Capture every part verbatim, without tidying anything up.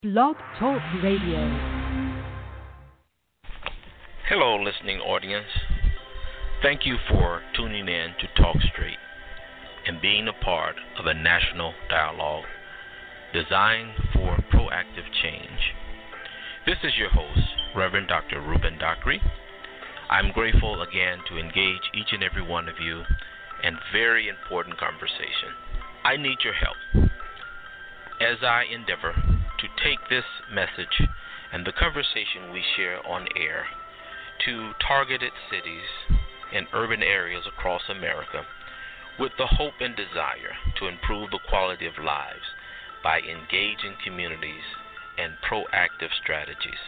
Blog Talk Radio. Hello, listening audience. Thank you for tuning in to Talk Straight and being a part of a national dialogue designed for proactive change. This is your host, Reverend Doctor Ruben Dockery. I'm grateful again to engage each and every one of you in very important conversation. I need your help as I endeavor to take this message and the conversation we share on air to targeted cities and urban areas across America with the hope and desire to improve the quality of lives by engaging communities and proactive strategies.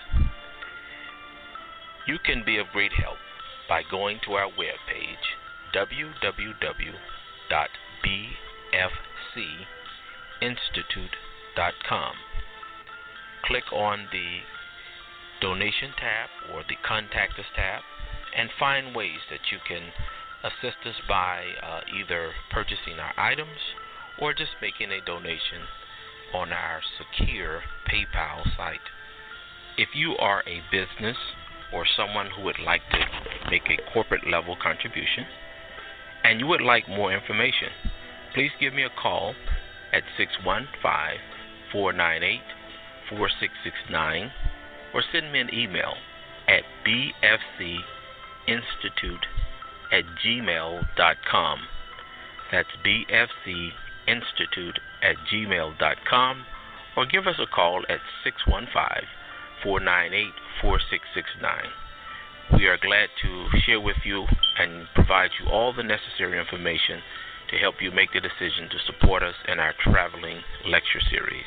You can be of great help by going to our webpage, w w w dot b f c institute dot com. Click on the donation tab or the contact us tab and find ways that you can assist us by uh, either purchasing our items or just making a donation on our secure PayPal site. If you are a business or someone who would like to make a corporate level contribution and you would like more information, please give me a call at six one five, four nine eight, four six six nine or send me an email at b f c institute at gmail dot com. That's b f c institute at gmail dot com, or give us a call at six one five, four nine eight, four six six nine. We are glad to share with you and provide you all the necessary information to help you make the decision to support us in our traveling lecture series.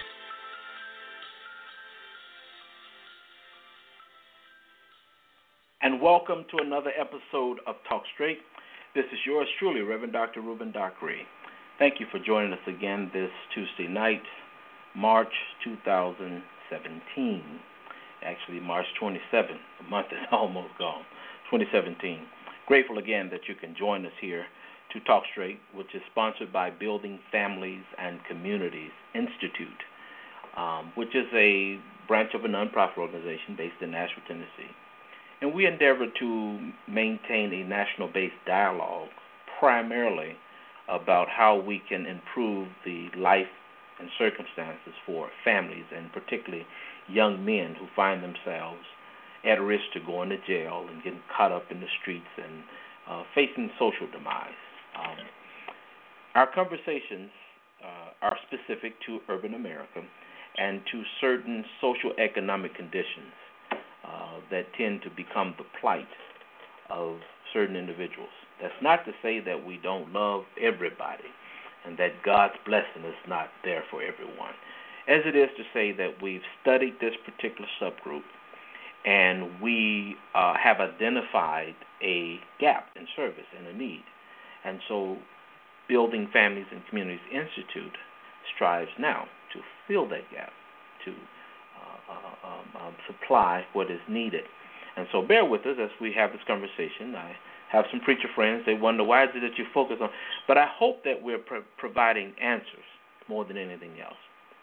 And welcome to another episode of Talk Straight. This is yours truly, Reverend Doctor Ruben Dockery. Thank you for joining us again this Tuesday night, March two thousand seventeen. Actually, March twenty-seventh. The month is almost gone. twenty seventeen. Grateful again that you can join us here to Talk Straight, which is sponsored by Building Families and Communities Institute, um, which is a branch of a nonprofit organization based in Nashville, Tennessee. And we endeavor to maintain a national-based dialogue primarily about how we can improve the life and circumstances for families, and particularly young men who find themselves at risk to going to jail and getting caught up in the streets and uh, facing social demise. Um, our conversations uh, are specific to urban America and to certain social economic conditions Uh, that tend to become the plight of certain individuals. That's not to say that we don't love everybody and that God's blessing is not there for everyone, as it is to say that we've studied this particular subgroup and we uh, have identified a gap in service and a need. And so Building Families and Communities Institute strives now to fill that gap, to Uh, um, um, supply what is needed. And so bear with us as we have this conversation. I have some preacher friends. They wonder, why is it that you focus on? But I hope that we're pro- providing answers more than anything else.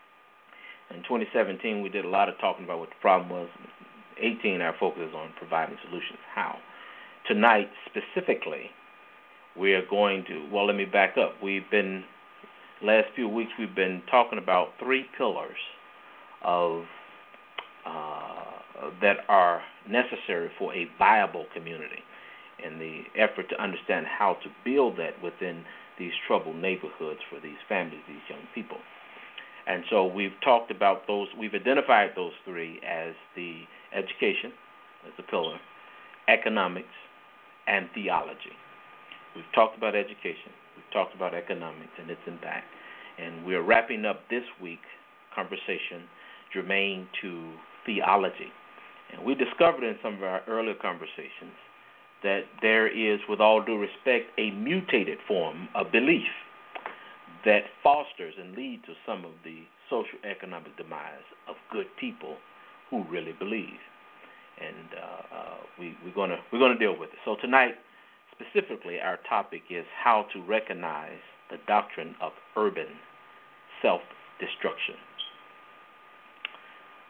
In twenty seventeen, we did a lot of talking about what the problem was. eighteen, our focus is on providing solutions. How? Tonight, specifically, we are going to, well, let me back up. We've been, last few weeks, we've been talking about three pillars of Uh, that are necessary for a viable community, in the effort to understand how to build that within these troubled neighborhoods for these families, these young people. And so we've talked about those, we've identified those three as the education, as the pillar, economics, and theology. We've talked about education, we've talked about economics and its impact, and we're wrapping up this week conversation germane to theology. And we discovered in some of our earlier conversations that there is, with all due respect, a mutated form of belief that fosters and leads to some of the social economic demise of good people who really believe. And uh, uh, we, we're gonna we're gonna deal with it. So tonight, specifically, our topic is how to recognize the doctrine of urban self-destruction.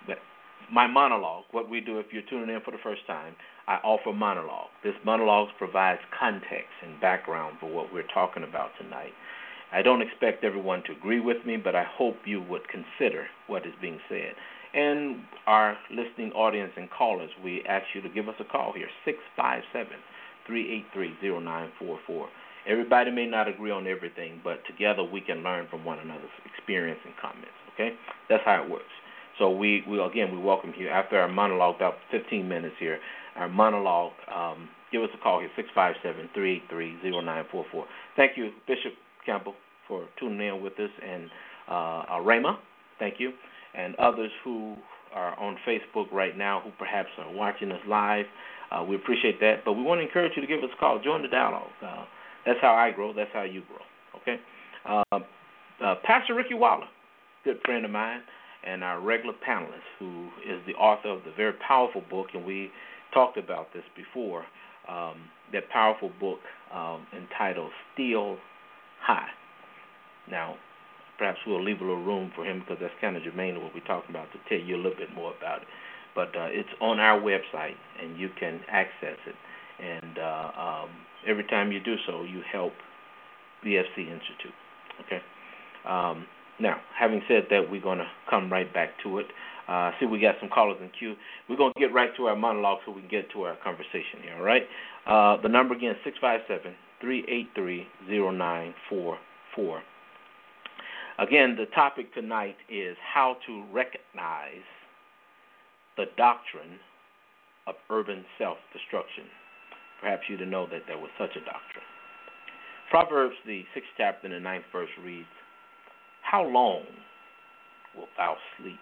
my monologue, what we do if you're tuning in for the first time, I offer monologue. This monologue provides context and background for what we're talking about tonight. I don't expect everyone to agree with me, but I hope you would consider what is being said. And our listening audience and callers, we ask you to give us a call here, six five seven, three eight three, zero nine four four. Everybody may not agree on everything, but together we can learn from one another's experience and comments, okay? That's how it works. So we, we again, we welcome you. After our monologue, about fifteen minutes here, our monologue, um, give us a call here, six five seven, three eight three, zero nine four four. Thank you, Bishop Campbell, for tuning in with us, and uh, uh, Rayma, thank you, and others who are on Facebook right now who perhaps are watching us live. Uh, we appreciate that, but we want to encourage you to give us a call. Join the dialogue. Uh, that's how I grow. That's how you grow, okay? Uh, uh, Pastor Ricky Waller, good friend of mine, and our regular panelist, who is the author of the very powerful book, and we talked about this before, um, that powerful book um, entitled Still High. Now, perhaps we'll leave a little room for him because that's kind of germane to what we're talking about, to tell you a little bit more about it. But uh, it's on our website, and you can access it. And uh, um, every time you do so, you help B F C Institute. Okay? Um, now, having said that, we're going to come right back to it. Uh, see, we got some callers in queue. We're going to get right to our monologue so we can get to our conversation here, all right? Uh, the number again, six five seven, three eight three, zero nine four four. Again, the topic tonight is how to recognize the doctrine of urban self-destruction. Perhaps you didn't know that there was such a doctrine. Proverbs, the sixth chapter and the ninth verse reads, "How long wilt thou sleep,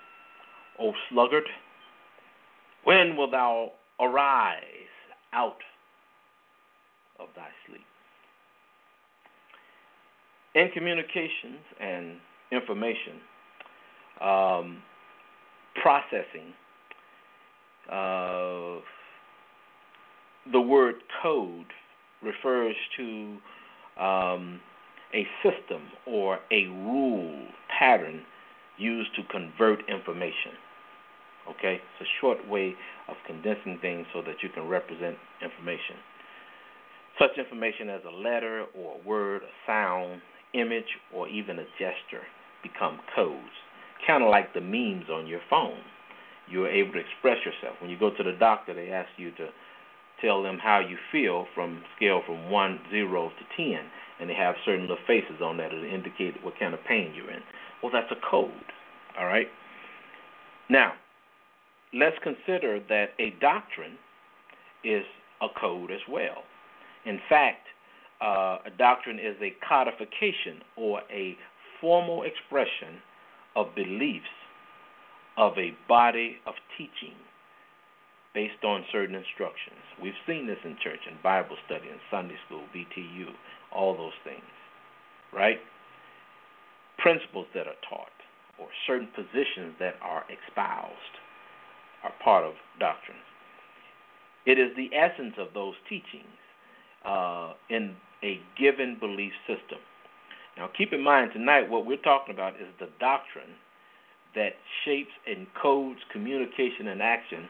O sluggard? When wilt thou arise out of thy sleep?" In communications and information um, processing, uh, the word code refers to um, a system or a rule, pattern used to convert information. Okay? It's a short way of condensing things so that you can represent information. Such information as a letter or a word, a sound, image, or even a gesture become codes, kind of like the memes on your phone. You're able to express yourself. When you go to the doctor, they ask you to tell them how you feel from scale from one, zero to ten, and they have certain little faces on that that indicate what kind of pain you're in. Well, that's a code, all right? Now, let's consider that a doctrine is a code as well. In fact, uh, a doctrine is a codification or a formal expression of beliefs of a body of teaching based on certain instructions. We've seen this in church, in Bible study, in Sunday school, B T U, all those things, right? Principles that are taught or certain positions that are espoused are part of doctrines. It is the essence of those teachings uh, in a given belief system. Now, keep in mind tonight what we're talking about is the doctrine that shapes and codes communication and action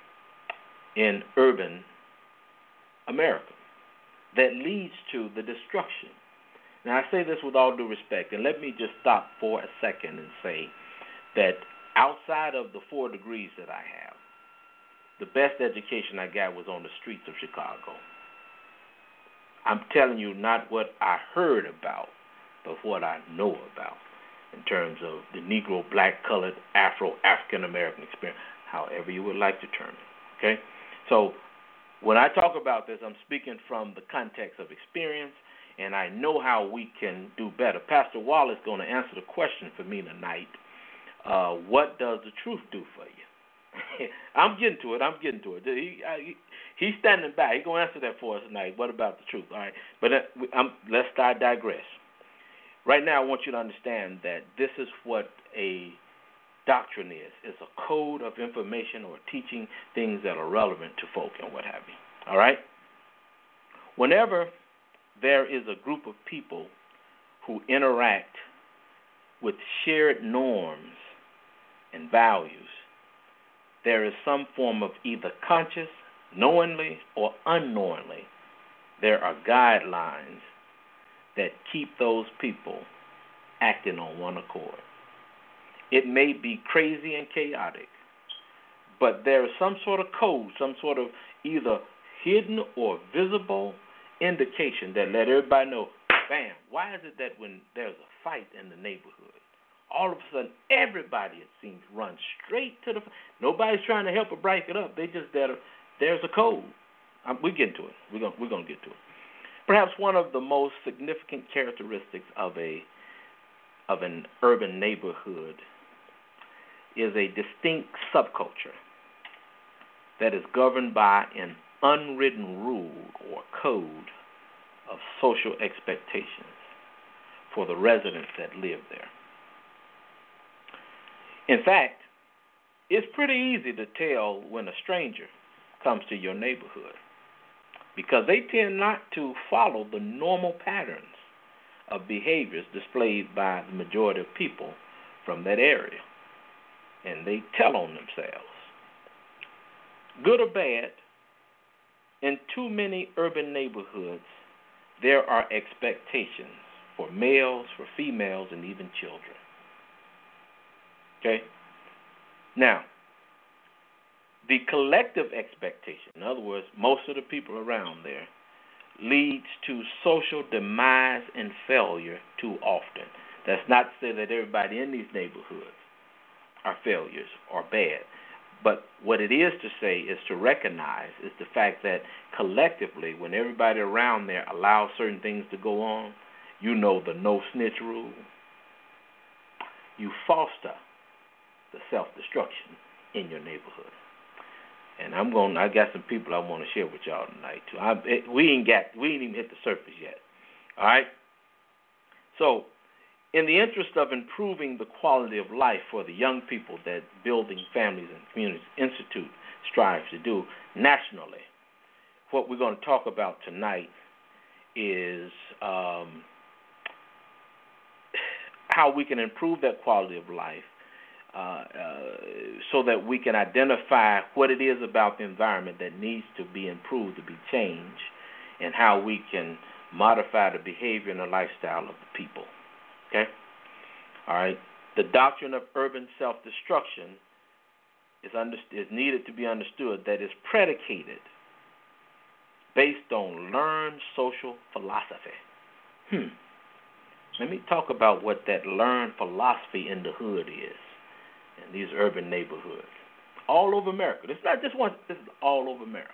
in urban America that leads to the destruction. Now, I say this with all due respect, and let me just stop for a second and say that outside of the four degrees that I have, the best education I got was on the streets of Chicago. I'm telling you not what I heard about, but what I know about in terms of the Negro, black, colored, Afro, African-American experience, however you would like to term it, okay? So when I talk about this, I'm speaking from the context of experience, and I know how we can do better. Pastor Wallace is going to answer the question for me tonight, uh, what does the truth do for you? I'm getting to it. I'm getting to it. He, I, he's standing back. He's going to answer that for us tonight. What about the truth? All right. But uh, I'm, let's start digress. Right now, I want you to understand that this is what a doctrine is. It's a code of information or teaching things that are relevant to folk and what have you. All right? Whenever there is a group of people who interact with shared norms and values, there is some form of either conscious, knowingly, or unknowingly, there are guidelines that keep those people acting on one accord. It may be crazy and chaotic, but there is some sort of code, some sort of either hidden or visible indication that let everybody know, bam, why is it that when there's a fight in the neighborhood, all of a sudden everybody, it seems, runs straight to the fight. Nobody's trying to help or break it up. They just, there, there's a code. Um, we get to it. We're going we're gonna get to it. Perhaps one of the most significant characteristics of a of an urban neighborhood is a distinct subculture that is governed by an unwritten rule or code of social expectations for the residents that live there. In fact, it's pretty easy to tell when a stranger comes to your neighborhood because they tend not to follow the normal patterns of behaviors displayed by the majority of people from that area, and they tell on themselves. Good or bad, in too many urban neighborhoods, there are expectations for males, for females, and even children. Okay? Now, the collective expectation, in other words, most of the people around there, leads to social demise and failure too often. That's not to say that everybody in these neighborhoods are failures or bad. But what it is to say is to recognize is the fact that collectively, when everybody around there allows certain things to go on, you know the no snitch rule, you foster the self-destruction in your neighborhood. And I'm going. I got some people I want to share with y'all tonight too. I, it, we ain't got. We ain't even hit the surface yet. All right. So, in the interest of improving the quality of life for the young people that Building Families and Communities Institute strives to do nationally, what we're going to talk about tonight is um, how we can improve that quality of life uh, uh, so that we can identify what it is about the environment that needs to be improved, to be changed, and how we can modify the behavior and the lifestyle of the people. Okay? All right. The doctrine of urban self-destruction is, under, is needed to be understood that is predicated based on learned social philosophy. Hmm. Let me talk about what that learned philosophy in the hood is, in these urban neighborhoods. All over America. It's not just one, this is all over America.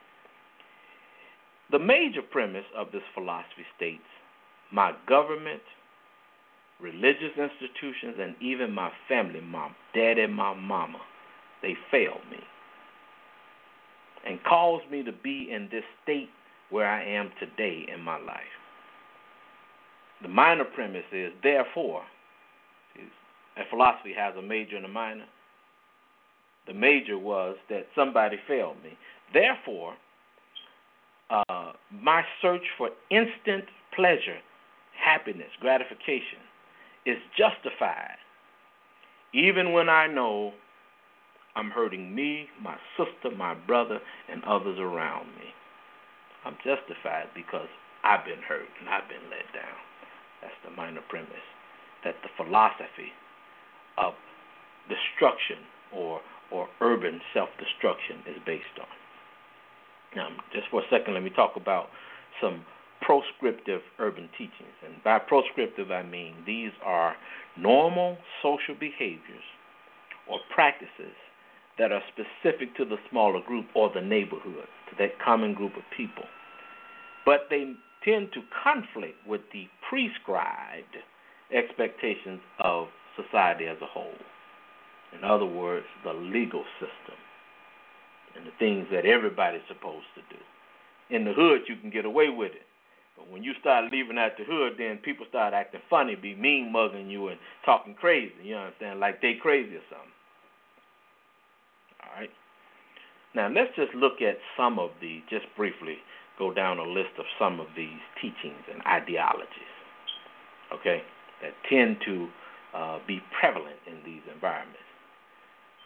The major premise of this philosophy states, my government, religious institutions, and even my family, my dad and my mama, they failed me and caused me to be in this state where I am today in my life. The minor premise is, therefore, and philosophy has a major and a minor. The major was that somebody failed me. Therefore, uh, my search for instant pleasure, happiness, gratification is justified, even when I know I'm hurting me, my sister, my brother, and others around me. I'm justified because I've been hurt and I've been let down. That's the minor premise that the philosophy of destruction or or urban self-destruction is based on. Now, just for a second, let me talk about some proscriptive urban teachings. And by proscriptive, I mean these are normal social behaviors or practices that are specific to the smaller group or the neighborhood, to that common group of people. But they tend to conflict with the prescribed expectations of society as a whole. In other words, the legal system and the things that everybody's supposed to do. In the hood, you can get away with it. But when you start leaving out the hood, then people start acting funny, be mean mugging you and talking crazy, you understand, like they crazy or something. All right? Now, let's just look at some of the, just briefly, go down a list of some of these teachings and ideologies, okay, that tend to uh, be prevalent in these environments.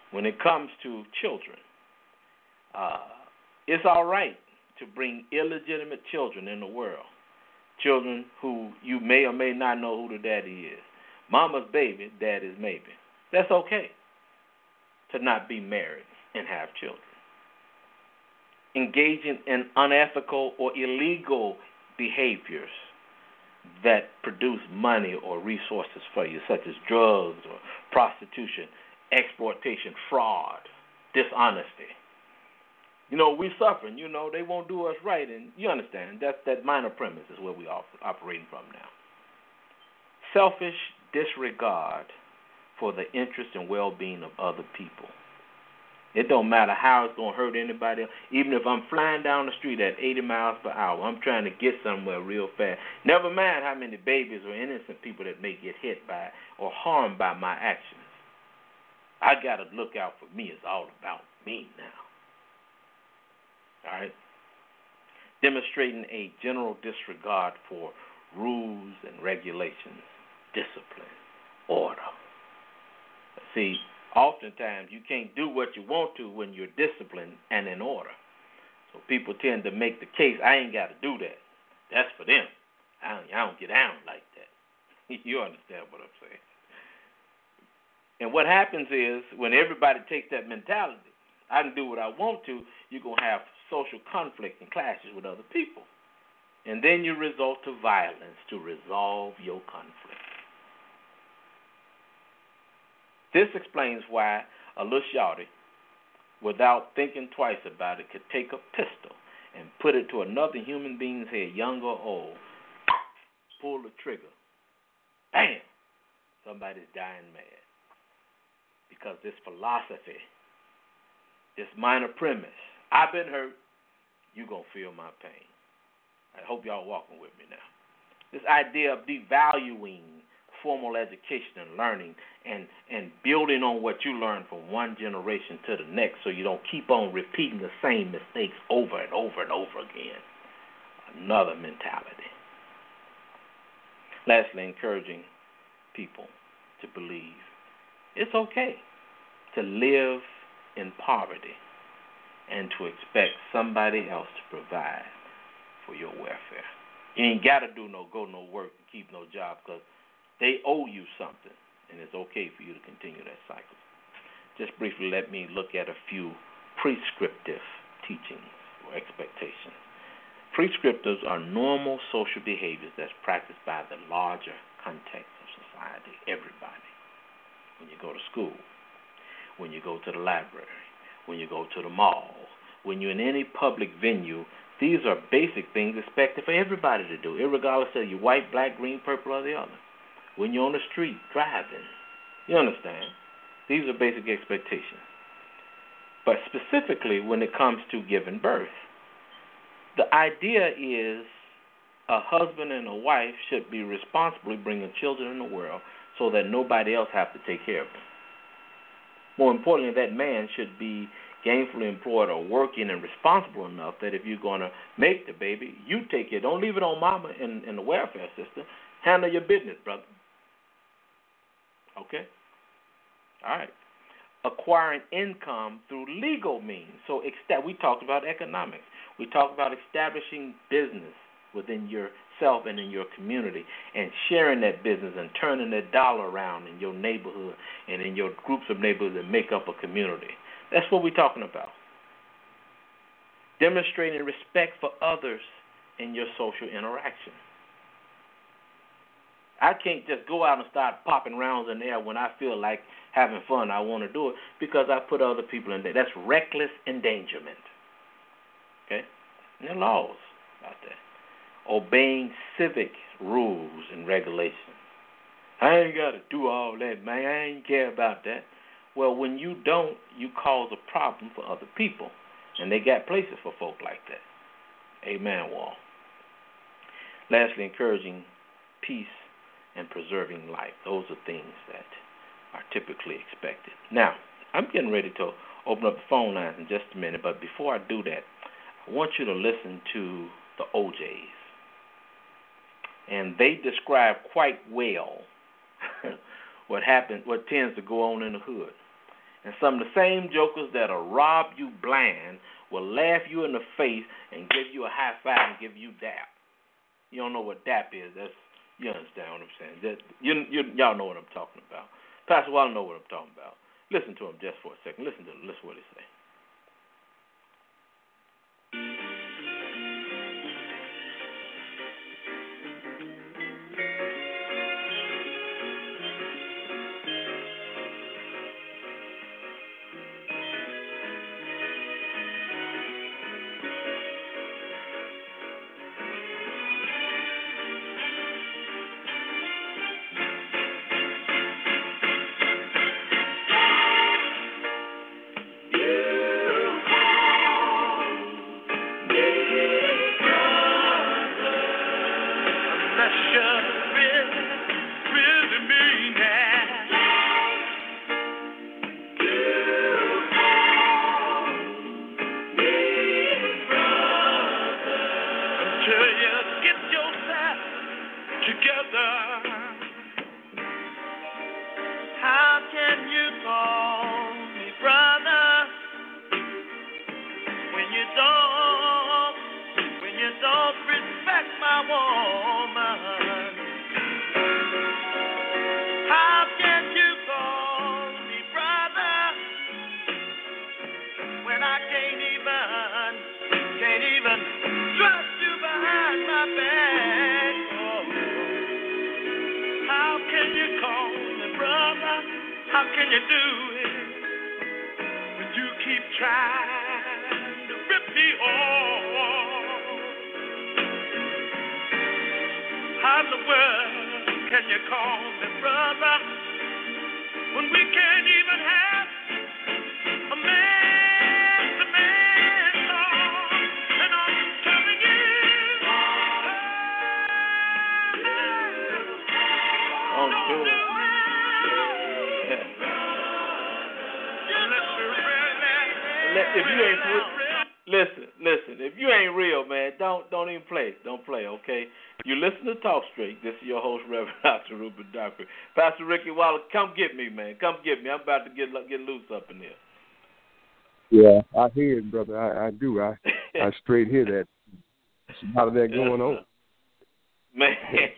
when it comes to children, uh, it's all right to bring illegitimate children in the world, children who you may or may not know who the daddy is. Mama's baby, daddy's maybe. That's okay to not be married and have children. Engaging in unethical or illegal behaviors that produce money or resources for you, such as drugs or prostitution, exploitation, fraud, dishonesty. You know, we're suffering. You know, they won't do us right, and you understand. That's that minor premise is where we're operating from now. Selfish disregard for the interest and well-being of other people. It don't matter how it's going to hurt anybody else. Even if I'm flying down the street at eighty miles per hour, I'm trying to get somewhere real fast. Never mind how many babies or innocent people that may get hit by or harmed by my actions. I got to look out for me. It's all about me now. All right? Demonstrating a general disregard for rules and regulations, discipline, order. See, oftentimes you can't do what you want to when you're disciplined and in order. So people tend to make the case, I ain't got to do that. That's for them. I don't, I don't get down like that. You understand what I'm saying? And what happens is when everybody takes that mentality, I can do what I want to, you're going to have social conflict and clashes with other people. And then you resort to violence to resolve your conflict. This explains why a little shawty, without thinking twice about it, could take a pistol and put it to another human being's head, young or old, pull the trigger, bam, somebody's dying mad. Because this philosophy, this minor premise, I've been hurt, you're going to feel my pain. I hope y'all walking with me now. This idea of devaluing formal education and learning and, and building on what you learned from one generation to the next so you don't keep on repeating the same mistakes over and over and over again. Another mentality. Lastly, encouraging people to believe it's okay to live in poverty and to expect somebody else to provide for your welfare. You ain't got to do no go no work and keep no job because they owe you something, and it's okay for you to continue that cycle. Just briefly, let me look at a few prescriptive teachings or expectations. Prescriptives are normal social behaviors that's practiced by the larger context of society, everybody. When you go to school, when you go to the library, when you go to the mall, when you're in any public venue, these are basic things expected for everybody to do, irregardless of you're white, black, green, purple, or the other. When you're on the street driving, you understand? These are basic expectations. But specifically when it comes to giving birth, the idea is a husband and a wife should be responsibly bringing children in the world so that nobody else has to take care of them. More importantly, that man should be gainfully employed or working and responsible enough that if you're going to make the baby, you take it. Don't leave it on mama and, and the welfare system. Handle your business, brother. Okay? All right. Acquiring income through legal means. So we talked about economics. We talked about establishing business within yourself and in your community and sharing that business and turning that dollar around in your neighborhood and in your groups of neighborhoods that make up a community. That's what we're talking about. Demonstrating respect for others in your social interaction. I can't just go out and start popping rounds in there when I feel like having fun. I want to do it because I put other people in there. That's reckless endangerment. Okay? And there are laws about that. Obeying civic rules and regulations. I ain't got to do all that, man. I ain't care about that. Well, when you don't, you cause a problem for other people. And they got places for folk like that. Amen, Wall. Lastly, encouraging peace and preserving life. Those are things that are typically expected. Now, I'm getting ready to open up the phone lines in just a minute, but before I do that, I want you to listen to the O Js. And they describe quite well what happens, what tends to go on in the hood. And some of the same jokers that'll rob you blind will laugh you in the face and give you a high five and give you dap. You don't know what dap is. That's you understand what I'm saying. That, you, you, y'all know what I'm talking about. Pastor Waller know what I'm talking about. Listen to him just for a second. Listen to him. Listen to what he say. If you ain't listen, listen. If you ain't real, man, don't don't even play. Don't play, okay? You listen to Talk Straight. This is your host, Reverend Doctor Ruben Dockery. Pastor Ricky Waller, come get me, man. Come get me. I'm about to get get loose up in there. Yeah, I hear it, brother. I, I do. I I straight hear that. There's a lot of that going on. Man,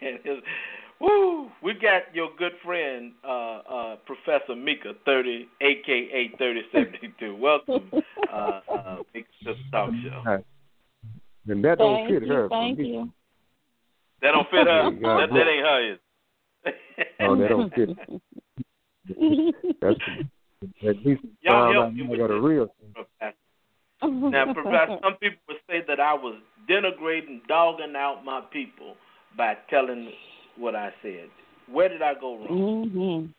woo! We got your good friend, uh, uh, Professor Mika, thirty, A K A thirty seventy-two. Welcome, uh, uh, Mika, to the Talk Show. And that don't thank fit you, her. Thank me. you. That don't fit her. that, that ain't her. Is oh, that don't fit. That's at least y'all help I me I with got a this, real. Professor. Now, Professor, some people would say that I was denigrating, dogging out my people by telling what I said. Where did I go wrong?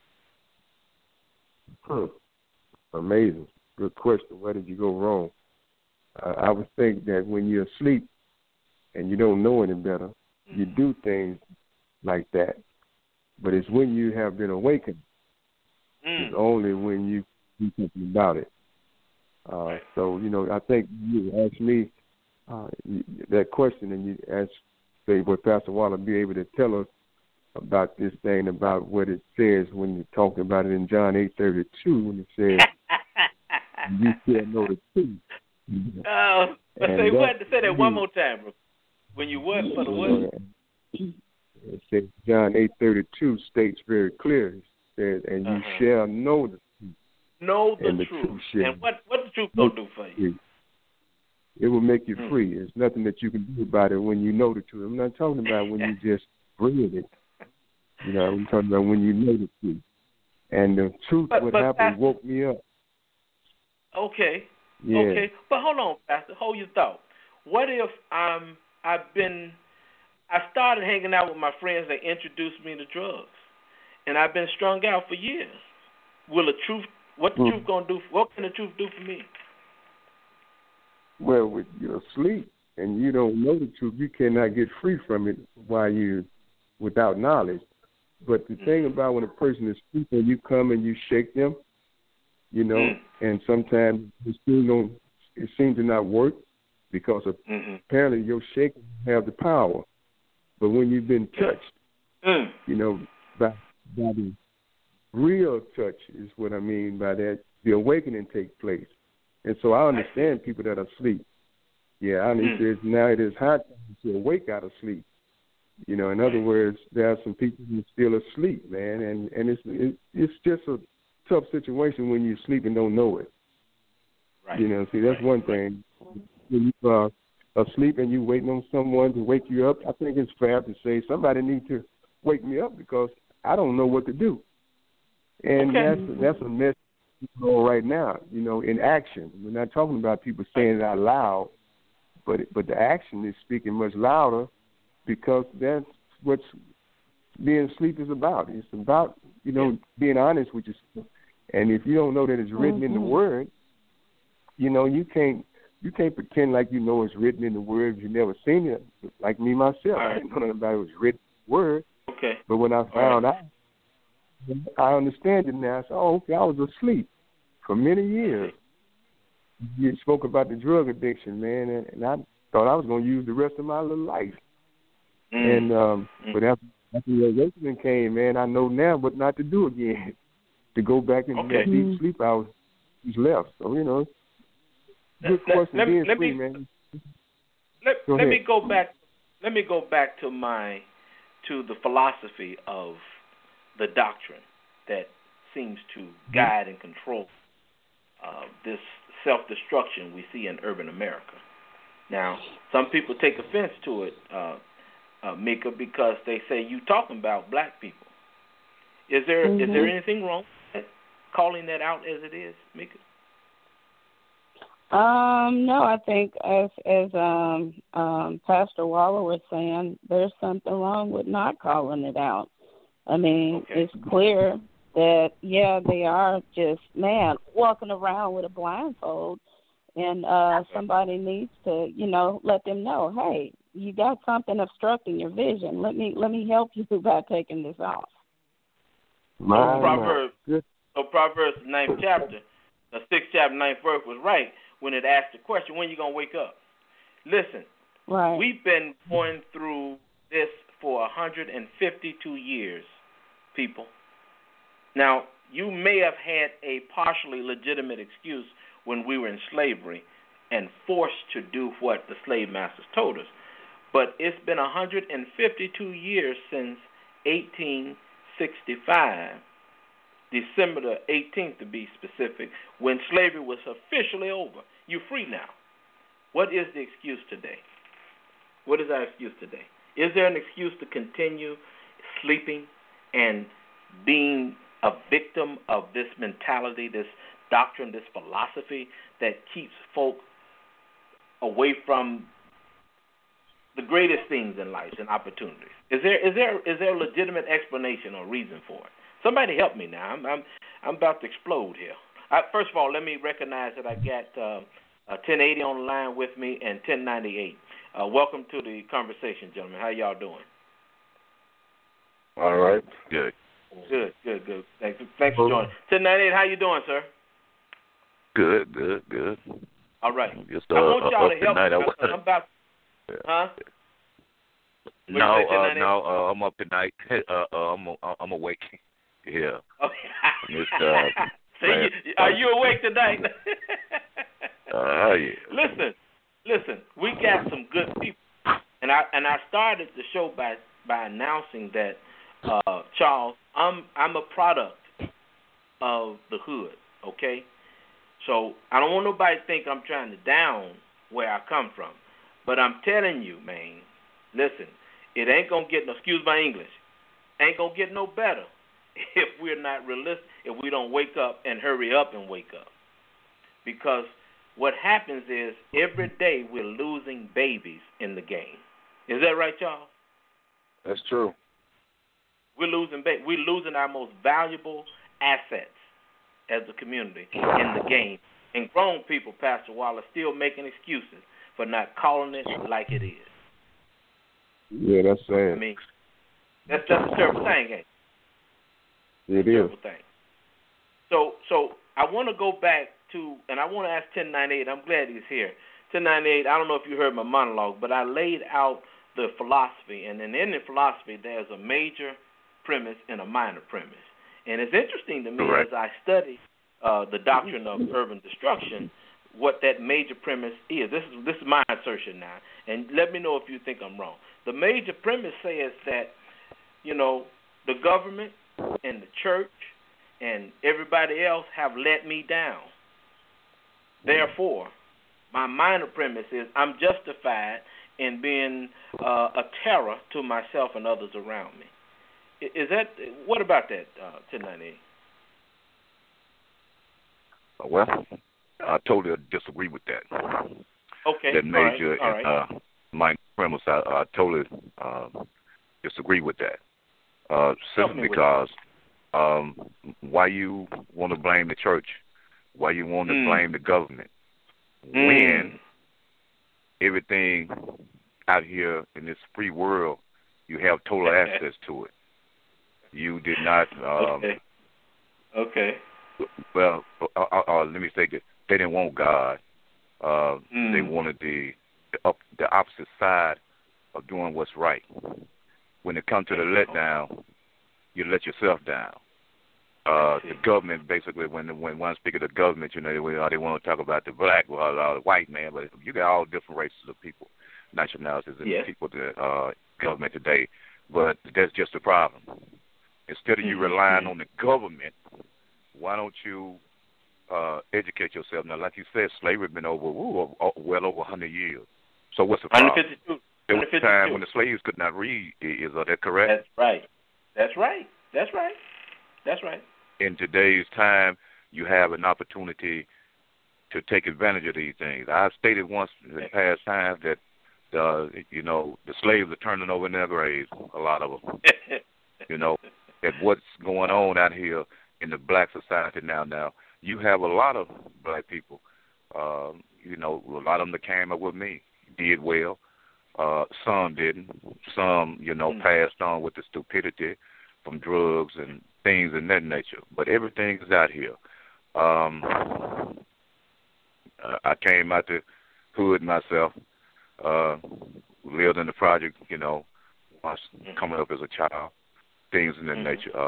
Mm-hmm. Hmm. Amazing. Good question. Where did you go wrong? Uh, I would think that when you're asleep and you don't know any better, mm-hmm. you do things like that. But it's when you have been awakened. Mm. It's only when you do something about it. Uh, so, you know, I think you asked me uh, that question and you asked, say, would Pastor Waller be able to tell us about this thing, about what it says when you're talking about it in John eight thirty-two, when it says, you shall know the truth. Uh, but say, what, say that one more time, bro. When you what for the what? It says John eight thirty-two states very clearly, it says, and you uh-huh. shall know the truth. Know the and the truth. truth shall and what, what the truth going to do for you? It will make you mm. free. There's nothing that you can do about it when you know the truth. I'm not talking about when you just read it. You know, I'm talking about when you know the truth. And the truth, but, what but happened, Pastor, woke me up. Okay. Yeah. Okay. But hold on, Pastor. Hold your thought. What if um, I've been, I started hanging out with my friends that introduced me to drugs, and I've been strung out for years. Will the truth, what the mm. truth going to do, what can the truth do for me? Well, when you're asleep and you don't know the truth, you cannot get free from it while you without knowledge. But the mm. thing about when a person is asleep and you come and you shake them, you know, mm. and sometimes it still don't, it seems to not work because of mm-hmm. apparently your shaking have the power. But when you've been touched, mm. you know, by, by the real touch is what I mean by that. The awakening takes place. And so I understand people that are asleep. Yeah, I mean, mm. now it is hard to awake out of sleep. You know, in other words, there are some people who are still asleep, man, and, and it's it, it's just a tough situation when you sleep and don't know it. Right. You know, see, that's right. one thing. When you are asleep and you waiting on someone to wake you up, I think it's fair to say somebody needs to wake me up because I don't know what to do. And okay. that's that's a message right now, you know, in action. We're not talking about people saying it out loud, but but the action is speaking much louder because that's what being asleep is about. It's about, you know, being honest with yourself. And if you don't know that it's written mm-hmm. in the Word, you know, you can't you can't pretend like you know it's written in the Word if you've never seen it. Like me myself, right. I didn't know nothing about it was written in the Word. Okay. But when I found right. out, I understand it now. I said, oh, okay, I was asleep for many years. You spoke about the drug addiction, man, and, and I thought I was going to use the rest of my little life. Mm. And um, mm. But after, after the awakening came, man, I know now what not to do again, to go back into okay. that deep sleep I was, was left. So, you know, good let, question let, being let free, me, man. Let, go let ahead. me go back. Let me go back to my to the philosophy of the doctrine that seems to guide and control uh, this self-destruction we see in urban America. Now, some people take offense to it, uh, uh, Mika, because they say you talking about black people. Is there mm-hmm. is there anything wrong with calling that out as it is, Mika? Um, no, I think as as um, um, Pastor Waller was saying, there's something wrong with not calling it out. I mean, okay. it's clear that, yeah, they are just, man, walking around with a blindfold, and uh, somebody needs to, you know, let them know, hey, you got something obstructing your vision. Let me let me help you by taking this off. My, so Proverbs, so Proverbs ninth chapter, the sixth chapter, ninth verse was right when it asked the question, when are you going to wake up? Listen, right. we've been going through this for one hundred fifty-two years, people. Now, you may have had a partially legitimate excuse when we were in slavery and forced to do what the slave masters told us. But it's been one hundred fifty-two years since eighteen sixty-five, December the eighteenth to be specific, when slavery was officially over. You're free now. What is the excuse today? What is our excuse today? Is there an excuse to continue sleeping and being a victim of this mentality, this doctrine, this philosophy that keeps folk away from the greatest things in life and opportunities? Is there is there is there a legitimate explanation or reason for it? Somebody help me now. I'm I'm, I'm about to explode here. I, first of all, let me recognize that I got uh, uh, ten eighty on the line with me and ten ninety-eight. Uh, welcome to the conversation, gentlemen. How y'all doing? All right. Good. Good, good, good. Thanks, thanks for joining. ten ninety-eight, how you doing, sir? Good, good, good. All right. Just, uh, I want y'all uh, to help tonight, me. I, I'm about. Yeah. Huh? What no, say, uh, no, uh, I'm up tonight. Uh, uh, I'm, I'm awake. Yeah. Oh. Just, uh, See, you, are you awake tonight? uh, yeah. Listen, listen. We got some good people, and I and I started the show by by announcing that uh, Charles, I'm I'm a product of the hood. Okay, so I don't want nobody to think I'm trying to down where I come from, but I'm telling you, man. Listen, it ain't gonna get no. Excuse my English. Ain't gonna get no better if we're not realistic, if we don't wake up and hurry up and wake up. Because what happens is every day we're losing babies in the game. Is that right, y'all? That's true. We're losing ba- we're losing our most valuable assets as a community in the game. And grown people, Pastor Waller, still making excuses for not calling it like it is. Yeah, that's sad. I mean, that's that's a terrible thing, ain't it? It is. Thing. So, so I want to go back to, and I want to ask ten ninety-eight. I'm glad he's here. ten ninety-eight. I don't know if you heard my monologue, but I laid out the philosophy, and in the philosophy, there's a major premise and a minor premise. And it's interesting to me Correct. as I study uh, the doctrine of urban destruction, what that major premise is. This is this is my assertion now, and let me know if you think I'm wrong. The major premise says that, you know, the government and the church and everybody else have let me down. Therefore, my minor premise is I'm justified in being uh, a terror to myself and others around me. Is that, what about that, uh, ten ninety-eight? Well, I totally disagree with that. Okay. That major all right. All right. and uh, minor premise, I, I totally uh, disagree with that. Uh, simply because um, why you want to blame the church? Why you want to mm. blame the government? Mm. When everything out here in this free world, you have total access to it. You did not. Um, okay. Okay. Well, uh, uh, uh, let me say this: they didn't want God. Uh, mm. They wanted the the, up, the opposite side of doing what's right. When it comes to the letdown, you let yourself down. Uh, the government, basically, when when one speak of the government, you know, they, they want to talk about the black or uh, the white man, but you got all different races of people, nationalities, and yes. people that uh, government today. But that's just the problem. Instead of you mm-hmm. relying on the government, why don't you uh, educate yourself? Now, like you said, slavery been over ooh, well over one hundred years. So what's the problem? one fifty-two There was a time when the slaves could not read. Is uh, that correct? That's right. That's right. That's right. That's right. In today's time, you have an opportunity to take advantage of these things. I've stated once in past times that, uh, you know, the slaves are turning over in their graves, a lot of them. You know, at what's going on out here in the black society now. Now, you have a lot of black people, um, you know, a lot of them that came up with me did well. Uh, some didn't. Some, you know, mm-hmm. passed on with the stupidity from drugs and things of that nature. But everything is out here. Um, I came out the hood myself, uh, lived in the project, you know, once coming up as a child, things of that mm-hmm. nature.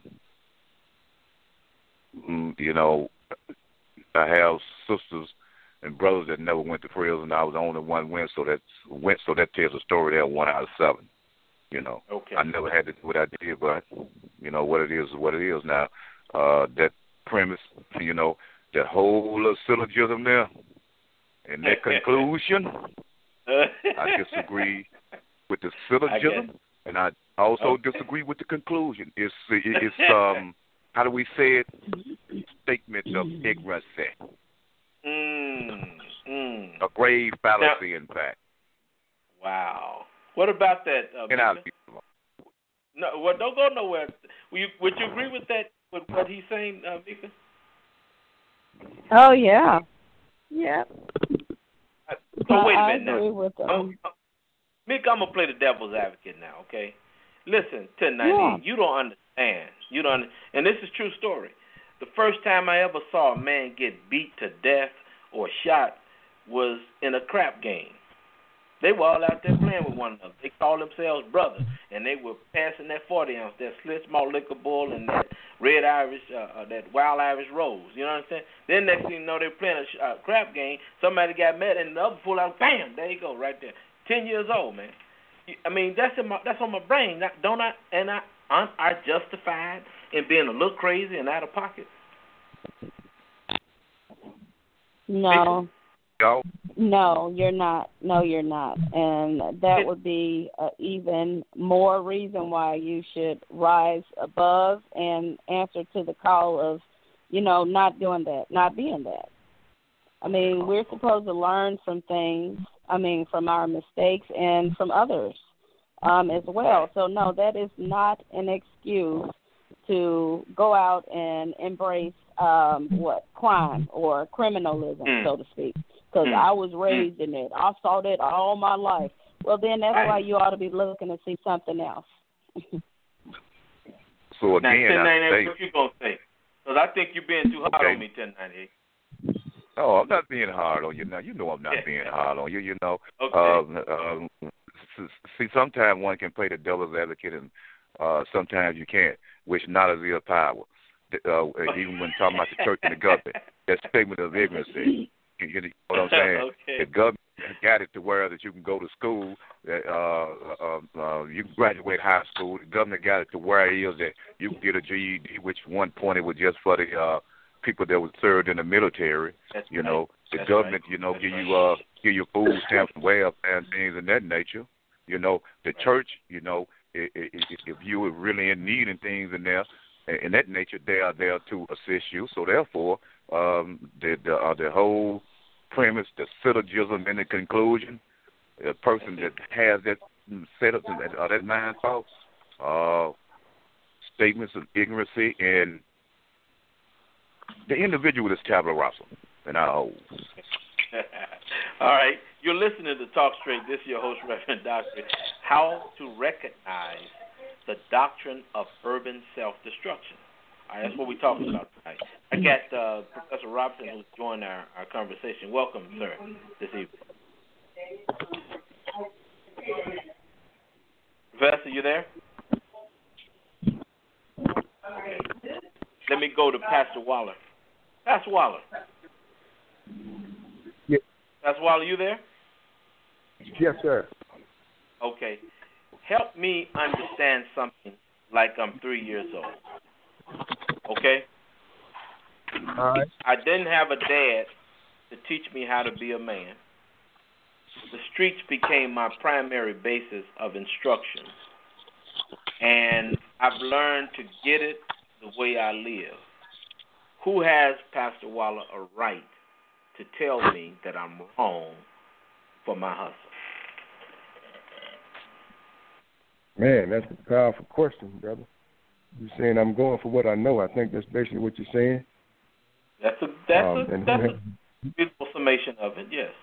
Um, you know, I have sisters and brothers that never went to prison. I was the only one went, so that went, so that tells a story there, one out of seven. You know, okay. I never had to do what I did, but you know what it is is what it is now. Uh, that premise, you know, that whole little syllogism there, and that conclusion, I disagree with the syllogism, I and I also okay. disagree with the conclusion. It's it's um how do we say it? Statement of ignorance. Mm, mm. A grave fallacy, now, in fact. Wow. What about that? Uh, and I'll no, well, don't go nowhere. Would you, would you agree with that? With what he's saying, uh, Mika? Oh yeah, yeah. So wait a I, minute I agree now. With them. Um, Mika, I'm gonna play the devil's advocate now. Okay. Listen, ten ninety-eight. Yeah. You don't understand. You don't. And this is a true story. The first time I ever saw a man get beat to death or shot was in a crap game. They were all out there playing with one another. They called themselves brothers, and they were passing that forty ounce, that Schlitz Malt Liquor Bull, and that Red Irish, uh, uh, that Wild Irish Rose. You know what I'm saying? Then next thing you know, they were playing a uh, crap game. Somebody got mad, and the other pulled out. Bam! There you go, right there. Ten years old, man. I mean, that's in my that's on my brain. Don't I? And I aren't I justified in being a little crazy and out of pocket? No. No. No, you're not. No, you're not. And that would be uh, even more reason why you should rise above and answer to the call of, you know, not doing that, not being that. I mean, we're supposed to learn from things, I mean, from our mistakes and from others um, as well. So, no, that is not an excuse to go out and embrace, um, what, crime or criminalism, mm. so to speak. Because mm. I was raised in it. I saw that all my life. Well, then that's why you ought to be looking to see something else. So, again, now, I say... what you going to say? Because I think you're being too hard okay. on me, ten ninety-eight. Oh, I'm not being hard on you now. You know I'm not being hard on you, you know. Okay. Um, um, see, sometimes one can play the devil's advocate, and uh, sometimes you can't, which not is your power. uh, even when talking about the church and the government, that statement of ignorancy. You, you know what I'm saying? Okay. The government got it to where that you can go to school, that uh, uh, uh, you can graduate high school. The government got it to where it is that you can get a G E D, which one point it was just for the uh, people that were served in the military. That's you right. know, the That's government, right. you know, That's give right. you uh, give you food stamps and welfare and things of that nature. You know, the Right. church, you know, if, if you were really in need and things in there, in that nature, they are there to assist you. So therefore, um, the the, uh, the whole premise, the syllogism in the conclusion, the person that has that set up that, uh, that mind thoughts, uh, statements of ignorancy, and the individual is tabula rasa. And I hold. All right. You're listening to Talk Straight. This is your host, Reverend Doctor. How to recognize the doctrine of urban self-destruction. All right, that's what we're talking about tonight. I got uh, Professor Robinson who's joined our, our conversation. Welcome, sir, this evening. Professor, you there? Okay. Let me go to Pastor Waller. Pastor Waller. Yes. Pastor Waller, you there? Yes, sir. Okay. Help me understand something like I'm three years old. Okay? All right. I didn't have a dad to teach me how to be a man. The streets became my primary basis of instruction. And I've learned to get it the way I live. Who has, Pastor Waller, a right to tell me that I'm wrong for my hustle? Man, that's a powerful question, brother. You're saying I'm going for what I know. I think that's basically what you're saying. That's a that's Um, a and that's who a beautiful summation of it. Yes.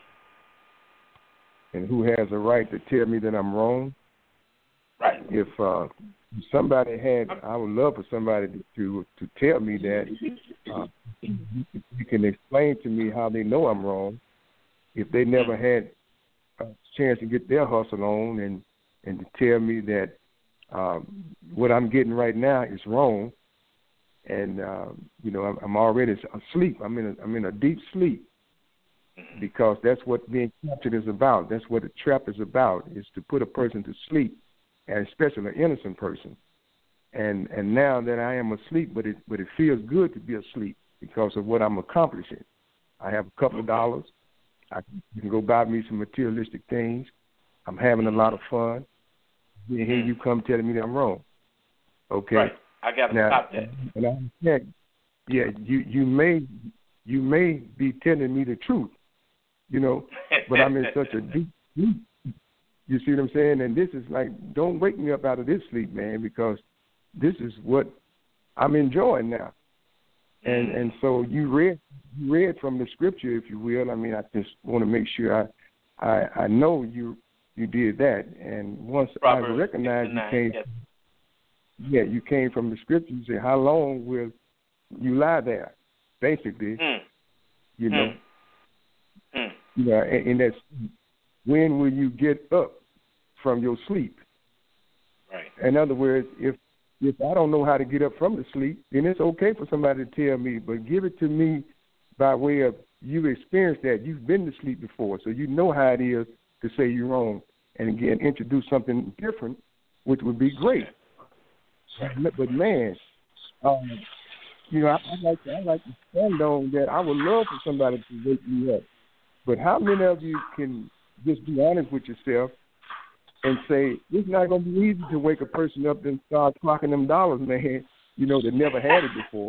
And who has a right to tell me that I'm wrong? Right. If uh, somebody had, I would love for somebody to to, to tell me that. Uh, you can explain to me how they know I'm wrong. If they never had a chance to get their hustle on, and and to tell me that um, what I'm getting right now is wrong, and uh, you know I'm, I'm already asleep. I'm in a, I'm in a deep sleep, because that's what being captured is about. That's what a trap is about, is to put a person to sleep, and especially an innocent person. And and now that I am asleep, but it but it feels good to be asleep because of what I'm accomplishing. I have a couple of dollars. I you can go buy me some materialistic things. I'm having a lot of fun. And here you come telling me that I'm wrong. Okay. Right. I got to now, stop that. And I understand. Yeah, you you may you may be telling me the truth, you know, but I'm in such a deep sleep. You see what I'm saying? And this is like, don't wake me up out of this sleep, man, because this is what I'm enjoying now. And and so you read you read from the scripture, if you will. I mean, I just want to make sure I I, I know you you did that. And once Proverbs I recognize you came, yes. yeah, you came from the scripture. You say, how long will you lie there? Basically, Mm. you know, Mm. you know, and, and that's when will you get up from your sleep? Right. In other words, if if I don't know how to get up from the sleep, then it's okay for somebody to tell me, but give it to me by way of you've experienced that. You've been to sleep before, so you know how it is to say you're wrong, and again, introduce something different, which would be great. Right. But man, um, you know, I, I like to, I like to stand on that. I would love for somebody to wake me up, but how many of you can just be honest with yourself and say it's not going to be easy to wake a person up and start clocking them dollars, man? You know, that never had it before.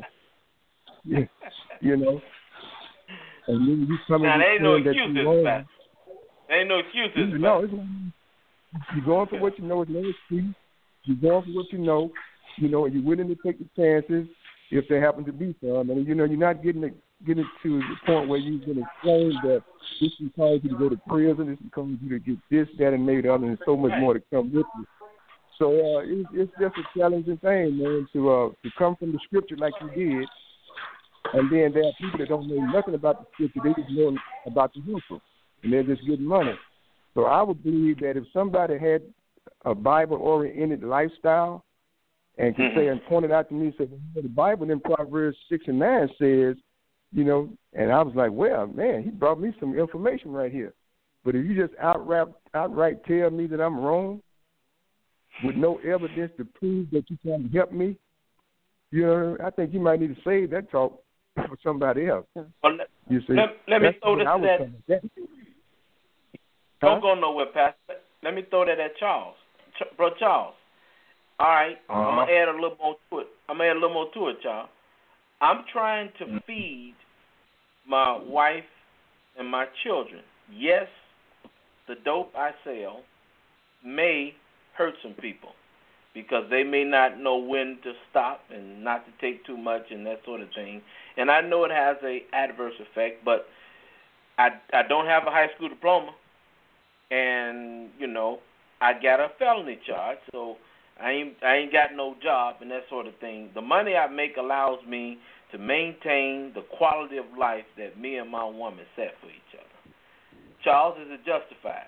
You know, and then you come now, and there ain't no that excuses, you're man. There ain't no excuses. No, it's not. You're going for what you know. It's no excuse. You're going for what you know. You know, and you're willing to take the chances if there happen to be some. And you know, you're not getting it, getting to the point where you're going to claim that this can cause you to go to prison, this can cause you to get this, that, and maybe the other, and so much more to come with you. So uh, it's, it's just a challenging thing, man, to uh, to come from the scripture like you did, and then there are people that don't know nothing about the scripture. They just know about the hustle, and they're just getting money. So I would believe that if somebody had a Bible-oriented lifestyle, and could mm-hmm. say and pointed out to me and said, well, the Bible in Proverbs six and nine says, you know, and I was like, well, man, he brought me some information right here. But if you just outright, outright tell me that I'm wrong with no evidence to prove that you can help me, you know, I think you might need to save that talk for somebody else. Well, you see, let, let me throw this at. that. Don't go nowhere, Pastor. Let me throw that at Charles. Ch- Bro, Charles. All right, uh-huh. I'm going to add a little more to it. I'm going to add a little more to it, Charles. I'm trying to mm-hmm. feed my wife and my children. Yes, the dope I sell may hurt some people because they may not know when to stop and not to take too much and that sort of thing. And I know it has a adverse effect, but I, I don't have a high school diploma. And, you know, I got a felony charge, so I ain't I ain't got no job and that sort of thing. The money I make allows me to maintain the quality of life that me and my woman set for each other. Charles, is it justified?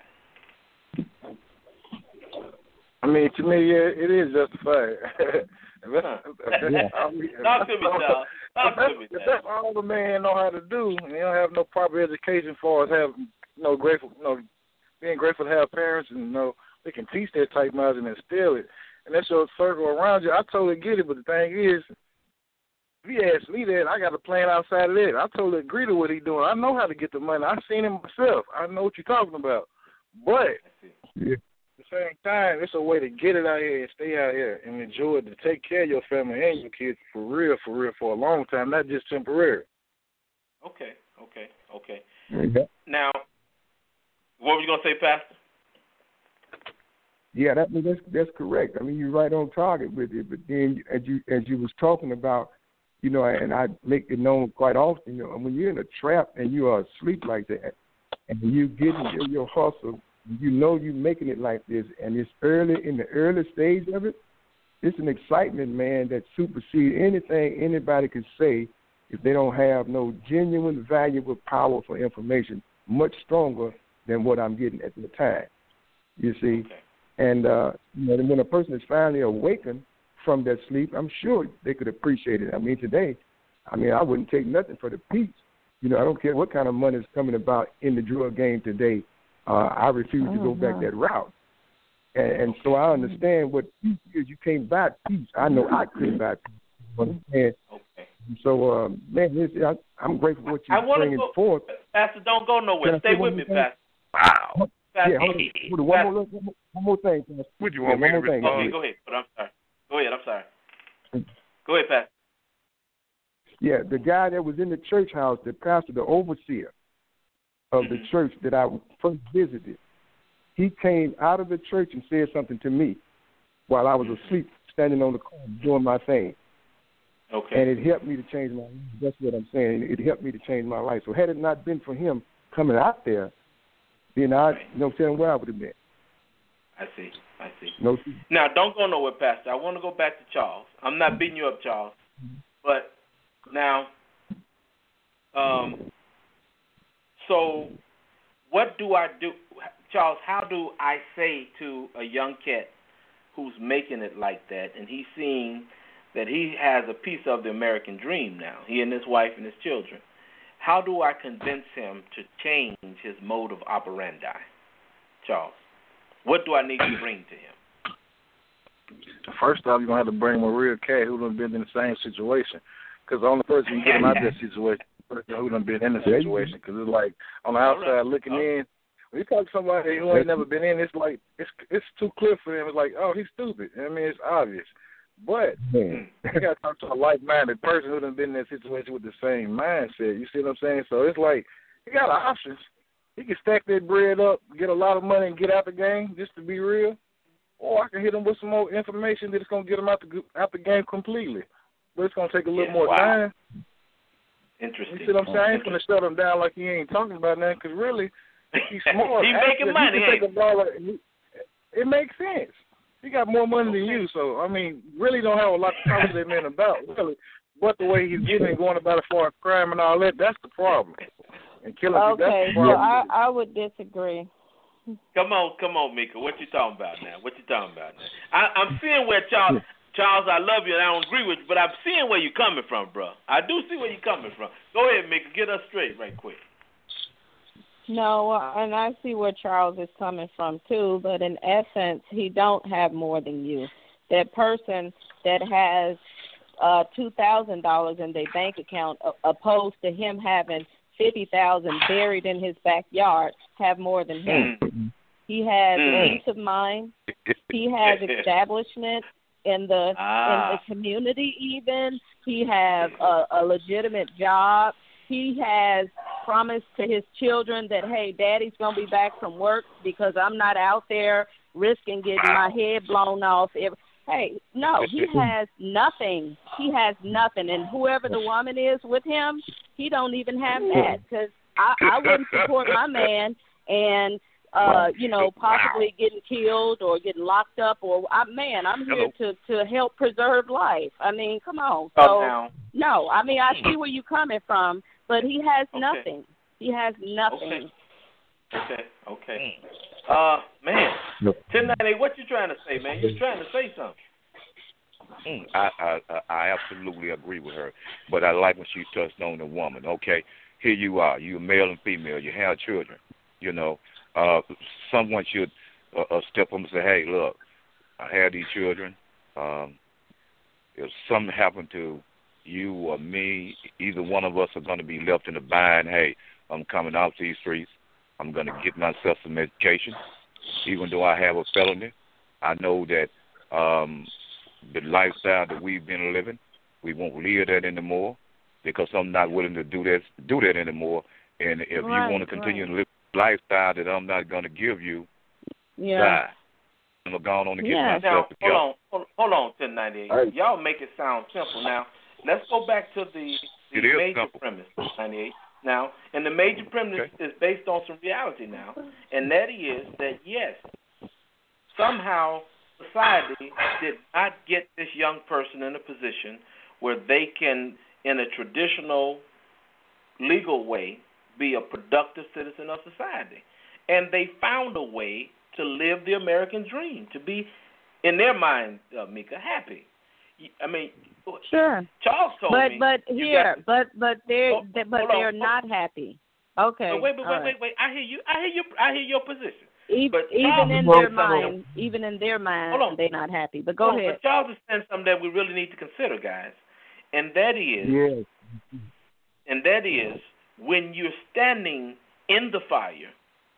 I mean, to me, yeah, it is justified. Talk to me, Charles. Talk to me, If that's all the man know how to do, and he don't have no proper education for us, have no grateful, no being grateful to have parents, and you know they can teach that type knowledge and instill it, and that's your circle around you. I totally get it, but the thing is, if he asked me that, I got a plan outside of that. I totally agree to what he's doing. I know how to get the money. I've seen it myself. I know what you're talking about. But yeah. at the same time, it's a way to get it out here and stay out here and enjoy it, to take care of your family and your kids for real, for real, for a long time, not just temporary. Okay, okay, okay. Mm-hmm. Now, what were you going to say, Pastor? Yeah, that, that's that's correct. I mean, you're right on target with it. But then, as you as you was talking about, you know, and I make it known quite often, you know, when you're in a trap and you are asleep like that, and you get into your hustle, you know you're making it like this, and it's early in the early stage of it, it's an excitement, man, that supersedes anything anybody could say if they don't have no genuine, valuable, powerful information, much stronger than what I'm getting at the time. You see? Okay. And uh, you know, when a person is finally awakened from that sleep, I'm sure they could appreciate it. I mean, today, I mean, I wouldn't take nothing for the peace. You know, I don't care what kind of money is coming about in the drug game today. Uh, I refuse oh, to go wow. back that route. And, and so I understand what peace is. You can't buy peace. I know I couldn't buy peace. Understand? Okay. So, uh, man, this, I, I'm grateful for what you're bringing go, forth. Pastor, don't go nowhere. Stay with me, Pastor. Wow. Pastor. Yeah, hold on, hold on. One, more, one, more, one more thing. Pastor. What do you yeah, want one me more to thing. Okay, go ahead. But I'm sorry. Go ahead. I'm sorry. Go ahead, Pastor. Yeah, the guy that was in the church house, the pastor, the overseer of mm-hmm. the church that I first visited, he came out of the church and said something to me while I was asleep, standing on the corner doing my thing. Okay. And it helped me to change my life. That's what I'm saying. It helped me to change my life. So had it not been for him coming out there, then I, right. you know, telling where I would have been. I see. I see. No. Now, don't go nowhere, Pastor. I want to go back to Charles. I'm not beating you up, Charles. But now, um, so what do I do, Charles? How do I say to a young cat who's making it like that, and he's seeing that he has a piece of the American dream now, he and his wife and his children? How do I convince him to change his mode of operandi, Charles? What do I need to bring to him? First off, you're going to have to bring him a real cat who done been in the same situation. Because the only person who can get him out of that situation is the person who done been in the situation. Because it's like, on the outside looking in, when you talk to somebody who ain't never been in, it's like, it's it's too clear for them. It's like, oh, he's stupid. I mean, it's obvious. But you got to talk to a like-minded person who done been in that situation with the same mindset. You see what I'm saying? So it's like, he got options. He can stack that bread up, get a lot of money, and get out the game, just to be real. Or I can hit him with some more information that's going to get him out the out the game completely. But it's going to take a little yeah, more wow. time. Interesting. You see what I'm saying? I ain't going to shut him down like he ain't talking about nothing, because really, he's smart. He's making money. He take a ball, it makes sense. He got more money okay. than you, so, I mean, really don't have a lot to talk to that man about, really. But the way he's getting and going about it for crime and all that, that's the problem. And killing okay, people, that's the so problem. I, I would disagree. Come on, come on, Mika. What you talking about now? What you talking about now? I, I'm seeing where Charles Charles, I love you and I don't agree with you, but I'm seeing where you're coming from, bro. I do see where you're coming from. Go ahead, Mick, get us straight right quick. No, uh, and I see where Charles is coming from too, but in essence, he don't have more than you. That person that has uh, two thousand dollars in their bank account, uh, opposed to him having fifty thousand dollars buried in his backyard, have more than him. Mm. He has mm. peace of mind. He has establishment in the ah. in the community. Even he has a, a legitimate job. He has promised to his children that, hey, Daddy's gonna be back from work because I'm not out there risking getting my head blown off. Every, Hey, no, he has nothing. He has nothing. And whoever the woman is with him, he don't even have that. Because I, I wouldn't support my man and, uh, you know, possibly getting killed or getting locked up. Or, I, man, I'm here to, to help preserve life. I mean, come on. So, no, I mean, I see where you're coming from, but he has okay. nothing. He has nothing. Okay, okay. okay. Uh, man, ten ninety-eight, what you trying to say, man? You're trying to say something. Mm, I, I I absolutely agree with her, but I like when she touched on the woman. Okay, here you are, you're male and female, you have children. You know, uh, someone should uh, uh, step up and say, hey, look, I have these children. Um, if something happened to you or me, either one of us are going to be left in the bind. Hey, I'm coming out these streets. I'm going to get myself some education. Even though I have a felony, I know that um, the lifestyle that we've been living, we won't live that anymore because I'm not willing to do that do that anymore. And if right, you want to continue right. to live the lifestyle that I'm not going to give you, yeah. die. I'm going on to get yeah. myself now, together. Hold on, hold, hold on, ten ninety-eight. Right. Y'all make it sound simple. Now, let's go back to the, the major simple. premise, ten ninety-eight. Now, and the major premise okay. is based on some reality now, and that is that, yes, somehow society did not get this young person in a position where they can, in a traditional, legal way, be a productive citizen of society. And they found a way to live the American dream, to be, in their mind, uh, Mika, happy. I mean, sure. Charles told but, me. But here, got, but but they're oh, they, but they're on, not happy. Okay. Wait, wait, wait, right. wait, wait. I hear you. I hear you. I hear your position. Even, but even in their mind, even in their mind, they're not happy. But go hold ahead. On, but Charles is saying something that we really need to consider, guys, and that is, yes. and that is when you're standing in the fire.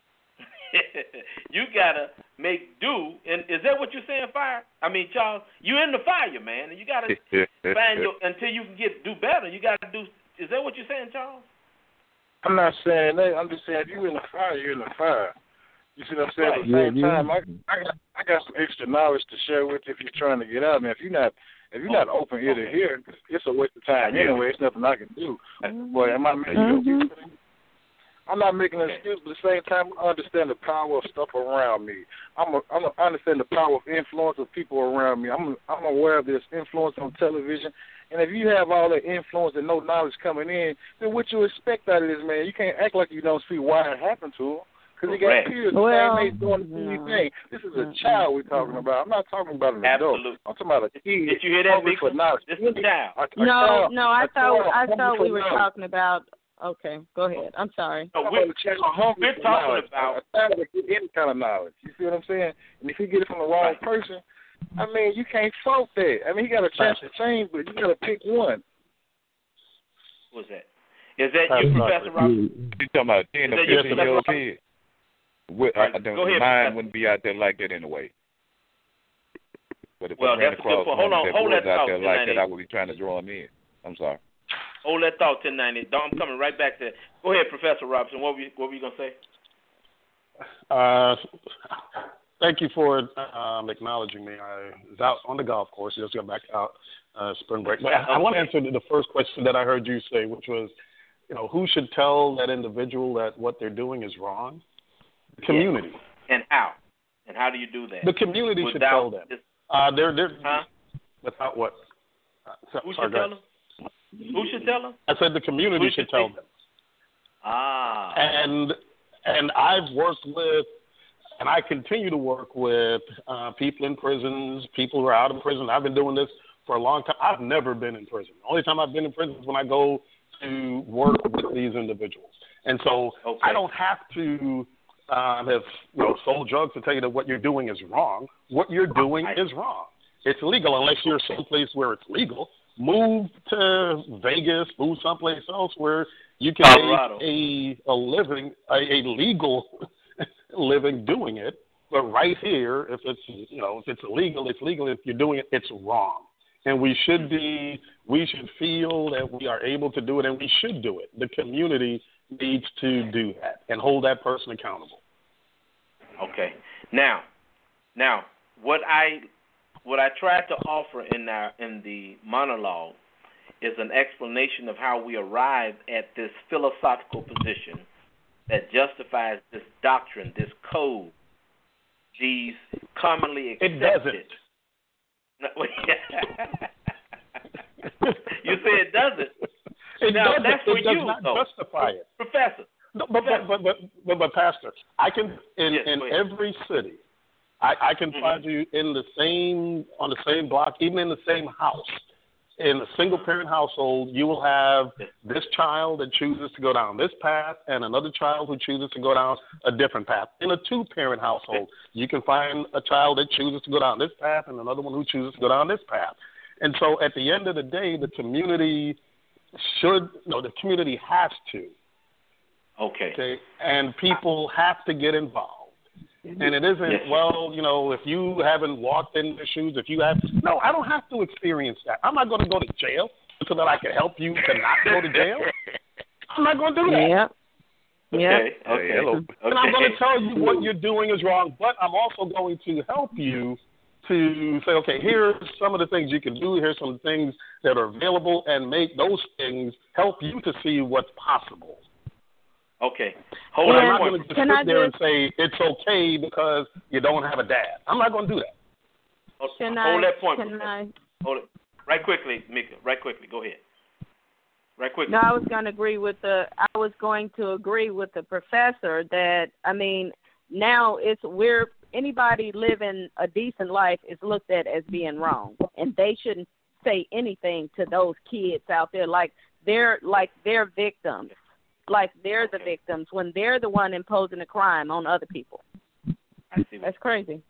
You gotta make do, and is that what you're saying, fire? I mean, Charles, you're in the fire, man, and you gotta find your until you can get do better. You gotta do. Is that what you're saying, Charles? I'm not saying that. I'm just saying if you're in the fire, you're in the fire. You see what I'm saying? Right. At the same yeah, time, I, I got I got some extra knowledge to share with you if you're trying to get out. Man, if you're not if you're not open ear to hear, it's a waste of time anyway. It's nothing I can do. Boy, am I making mm-hmm. I'm not making an excuse, but at the same time, I understand the power of stuff around me. I'm a, I'm a, I understand the power of influence of people around me. I'm I'm aware of this influence on television. And if you have all that influence and no knowledge coming in, then what you expect out of this, man? You can't act like you don't see why it happened to him. Because he got peers the well, same age doing the same thing. This is a child we're talking about. I'm not talking about an Absolutely. adult. I'm talking about a kid. Did you hear that, Big? This is a child. A, a no, child, no, I thought I thought we were knowledge. talking about. Okay, go ahead. I'm sorry. No, we're, we're talking about a child that get any kind of knowledge. You see what I'm saying? And if you get it from the wrong right. person, I mean, you can't fault that. I mean, he got a chance to change, but you got to pick one. What's that? Is that That's you, Professor Robert? You talking about a ten or fifteen year old kid? With, right. I, I don't, Go ahead, mine Professor. wouldn't be out there like that anyway. But if well, I ran that's across good. Hold on, that hold was that out thought, there like that, I would be trying to draw him in. I'm sorry. Hold that thought, ten ninety. I'm coming right back to that. Go ahead, Professor Robinson. What were you, what were you going to say? Uh, thank you for um, acknowledging me. I was out on the golf course. Just got back out uh, spring break. But I, I want to answer the first question that I heard you say, which was, you know, who should tell that individual that what they're doing is wrong? The community. Yes. And how? And how do you do that? The community Without should tell them. This, uh, they're, they're, huh? Without what? Uh, so, who sorry, should tell them? Who should tell them? I said the community Who should, should tell say? them. Ah. And and I've worked with and I continue to work with uh, people in prisons, people who are out of prison. I've been doing this for a long time. I've never been in prison. The only time I've been in prison is when I go to work with these individuals. And so okay. I don't have to um, have you know, sold drugs to tell you that what you're doing is wrong. What you're doing I, is wrong. It's legal unless you're someplace where it's legal. Move to Vegas, move someplace else where you can Colorado. make a, a living, a, a legal living doing it. But right here, if it's you know if it's illegal, it's legal. If you're doing it, it's wrong. And we should be, we should feel that we are able to do it, and we should do it. The community needs to do that and hold that person accountable. Okay. Now, now what I what I tried to offer in our in the monologue is an explanation of how we arrived at this philosophical position that justifies this doctrine, this code, these commonly accepted. It doesn't. You say it doesn't. It now doesn't. that's for it does you, not though. justify it, Professor. No, but, but, but, but, but, but, Pastor, I can in, yes, in every city, I, I can mm-hmm. find you in the same on the same block, even in the same house. In a single-parent household, you will have this child that chooses to go down this path and another child who chooses to go down a different path. In a two-parent household, you can find a child that chooses to go down this path and another one who chooses to go down this path. And so at the end of the day, the community should, no, the community has to. Okay. Okay. And people have to get involved. And it isn't, yes. well, you know, if you haven't walked in the shoes, if you have, no, I don't have to experience that. I'm not going to go to jail so that I can help you to not go to jail. I'm not going to do that. Yep. Okay. Yep. Okay. okay. And I'm going to tell you what you're doing is wrong, but I'm also going to help you to say, okay, here's some of the things you can do. Here's some things that are available, and make those things help you to see what's possible. Okay. Hold I'm on. not going to just Can sit I there just, and say it's okay because you don't have a dad. I'm not going to do that. Can Hold I, that point. Can I? Hold it. Right quickly, Mika. Right quickly. Go ahead. Right quickly. No, I was going to agree with the. I was going to agree with the professor that I mean now it's we're anybody living a decent life is looked at as being wrong, and they shouldn't say anything to those kids out there like they're like they're victims. Like they're the victims when they're the one imposing a crime on other people. I see. That's crazy.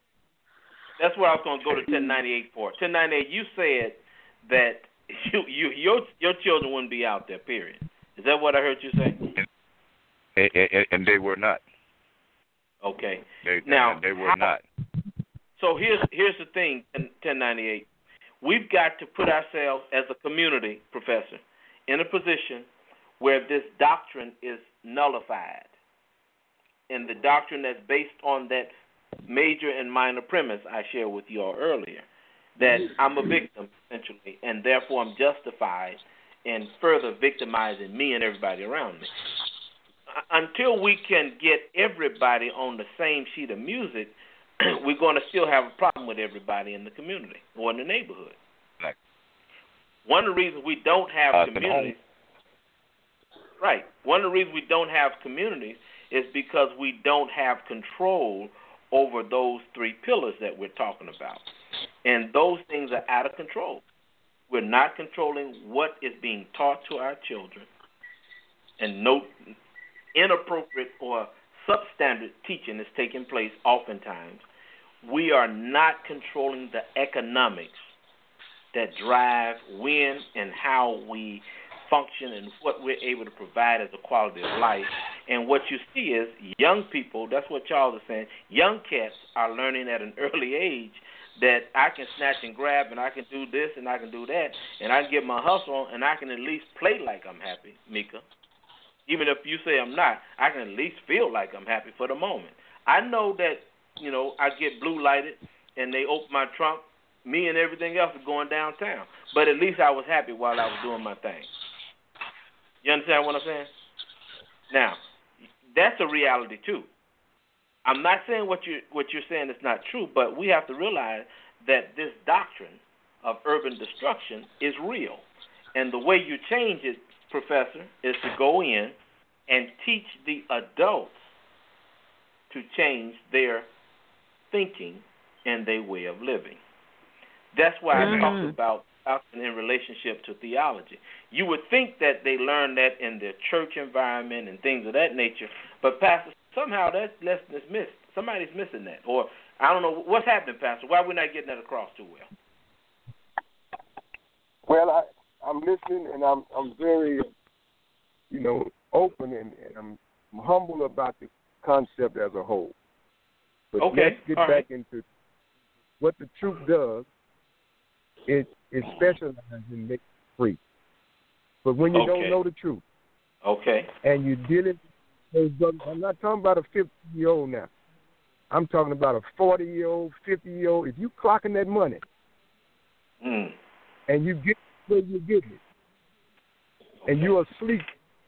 That's what I was going to go to ten ninety-eight for. ten ninety-eight, you said that you, you your your children wouldn't be out there, period. Is that what I heard you say? And, and, and they were not. Okay. They, now they were how, not. So here's here's the thing, ten ninety-eight. We've got to put ourselves as a community, Professor, in a position where this doctrine is nullified, and the doctrine that's based on that major and minor premise I shared with you all earlier, that I'm a victim, essentially, and therefore I'm justified in further victimizing me and everybody around me. Until we can get everybody on the same sheet of music, we're going to still have a problem with everybody in the community or in the neighborhood. Right. One of the reasons we don't have uh, communities Right. One of the reasons we don't have communities is because we don't have control over those three pillars that we're talking about. And those things are out of control. We're not controlling what is being taught to our children, and no inappropriate or substandard teaching is taking place oftentimes. We are not controlling the economics that drive when and how we function and what we're able to provide as a quality of life. And what you see is young people, that's what Charles is saying, young cats are learning at an early age that I can snatch and grab and I can do this and I can do that and I can get my hustle on and I can at least play like I'm happy, Mika. Even if you say I'm not, I can at least feel like I'm happy for the moment. I know that, you know, I get blue lighted and they open my trunk, me and everything else is going downtown. But at least I was happy while I was doing my thing. You understand what I'm saying? Now, that's a reality too. I'm not saying what you what you're saying is not true, but we have to realize that this doctrine of urban destruction is real. And the way you change it, Professor, is to go in and teach the adults to change their thinking and their way of living. That's why mm-hmm. I talked about in relationship to theology. You would think that they learn that in their church environment and things of that nature, but Pastor, somehow that lesson is missed. Somebody's missing that, or I don't know what's happening, Pastor. Why we're not getting that across too well? Well, I, I'm listening, and I'm I'm very, you know, open, and, and I'm, I'm humble about the concept as a whole. But okay. let's get All back right. into what the truth does. It it specializes in making free. But when you okay. don't know the truth, okay, and you're dealing with those, I'm not talking about a fifty-year-old now. I'm talking about a forty-year-old, fifty-year-old. If you clocking that money, mm. and you get where you're getting it, okay. and you're asleep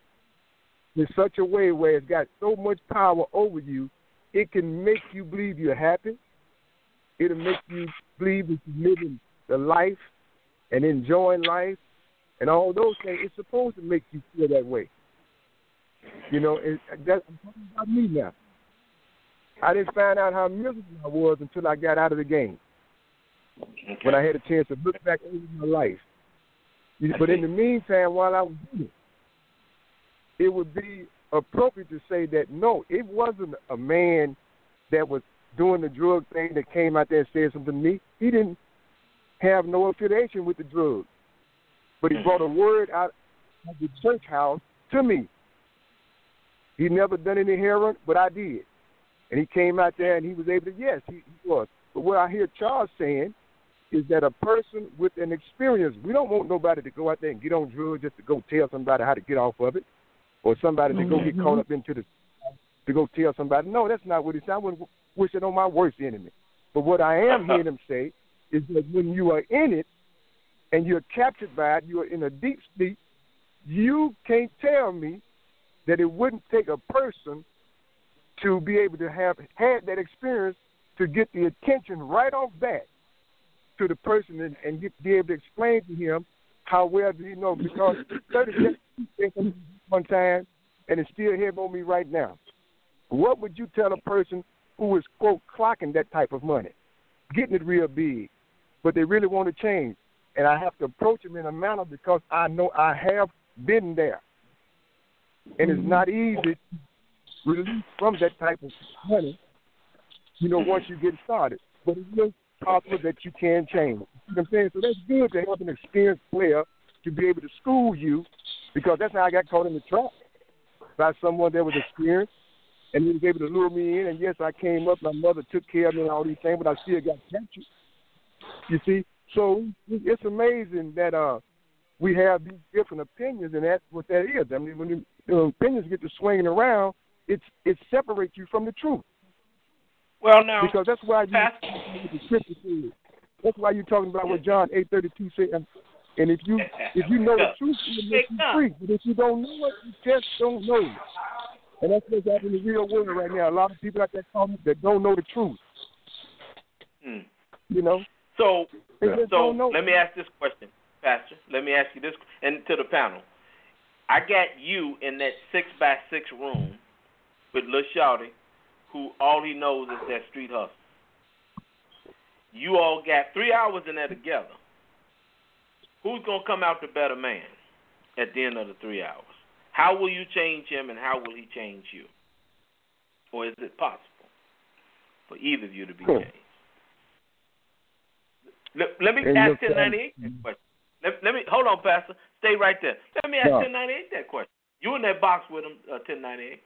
in such a way where it's got so much power over you, it can make you believe you're happy. It'll make you believe that you're living the life and enjoying life and all those things. It's supposed to make you feel that way. You know, it, that, I'm talking about me now. I didn't find out how miserable I was until I got out of the game. Okay. When I had a chance to look back over my life. But in the meantime, while I was doing it, it would be appropriate to say that, no, it wasn't a man that was doing the drug thing that came out there and said something to me. He didn't have no affiliation with the drugs. But he brought a word out of the church house to me. He never done any heroin, but I did. And he came out there and he was able to, yes, he, he was. But what I hear Charles saying is that a person with an experience, we don't want nobody to go out there and get on drugs just to go tell somebody how to get off of it, or somebody to go get caught up into the, to go tell somebody. No, that's not what he said. I wouldn't wish it on my worst enemy. But what I am hearing him say is that when you are in it and you're captured by it, you are in a deep sleep, you can't tell me that it wouldn't take a person to be able to have had that experience to get the attention right off bat to the person and, and get, be able to explain to him how well do you know, because thirty seconds one time and it's still here on me right now. What would you tell a person who is, quote, clocking that type of money, getting it real big, but they really want to change? And I have to approach them in a manner because I know I have been there. And it's not easy to release from that type of money, you know, once you get started. But it's just possible that you can change. You know what I'm saying? So that's good to have an experienced player to be able to school you, because that's how I got caught in the trap, by someone that was experienced and he was able to lure me in. And, yes, I came up. My mother took care of me and all these things, but I still got captured. You see? So it's amazing that uh, we have these different opinions, and that's what that is. I mean, when you, you know, opinions get to swinging around, it's, it separates you from the truth. Well, now, because that's why you the scripture says. That's why you're talking about what John eight thirty two said. And, and if you if you know the truth, it'll make you free. But if you don't know it, you just don't know it. And that's what's happening in the real world right now. A lot of people out there calling that don't know the truth. Hmm. You know. So, so know. let me ask this question, Pastor. Let me ask you this, and to the panel. I got you in that six by six room with Lil Shawty, who all he knows is that street hustle. You all got three hours in there together. Who's going to come out the better man at the end of the three hours? How will you change him, and how will he change you? Or is it possible for either of you to be cool. changed? Let, let me and ask ten ninety-eight that question. Let, let me hold on, Pastor. Stay right there. Let me ask no. ten ninety-eight that question. You in that box with him, uh, ten ninety-eight?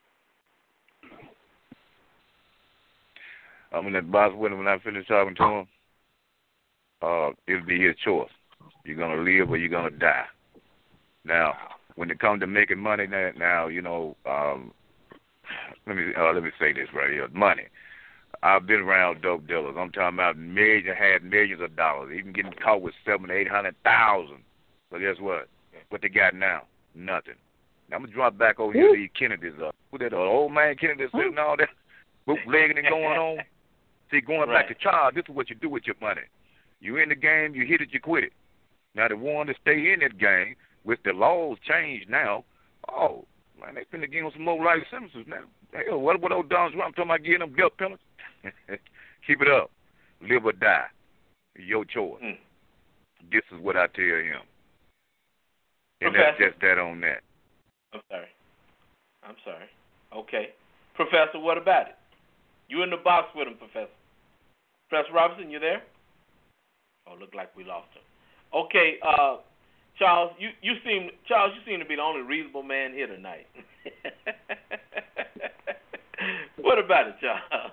I'm in that box with him when I finish talking to him. Uh, it'll be his choice. You're gonna live or you're gonna die. Now, when it comes to making money, now, now you know, um, let me uh, let me say this right here: money. I've been around dope dealers. I'm talking about millions, had millions of dollars, even getting caught with seven, eight hundred thousand. But guess what? What they got now? Nothing. Now I'm gonna drop back over here to these Kennedys up. Who that? Uh, old man Kennedy sitting all that bootlegging and going on. See, going right. back to child, this is what you do with your money. You in the game, you hit it, you quit it. Now the one to stay in that game, with the laws changed now, oh, Man, they finna give him some more life sentences now. Hell, what what old Donald Trump talking about getting them death penalties? Keep it up. Live or die. Your choice. Mm. This is what I tell him. And Professor, that's just that on that. I'm sorry. I'm sorry. Okay. Professor, what about it? You in the box with him, Professor. Professor Robinson, you there? Oh, look like we lost him. Okay, uh, Charles, you, you seem Charles, you seem to be the only reasonable man here tonight. What about it, Charles?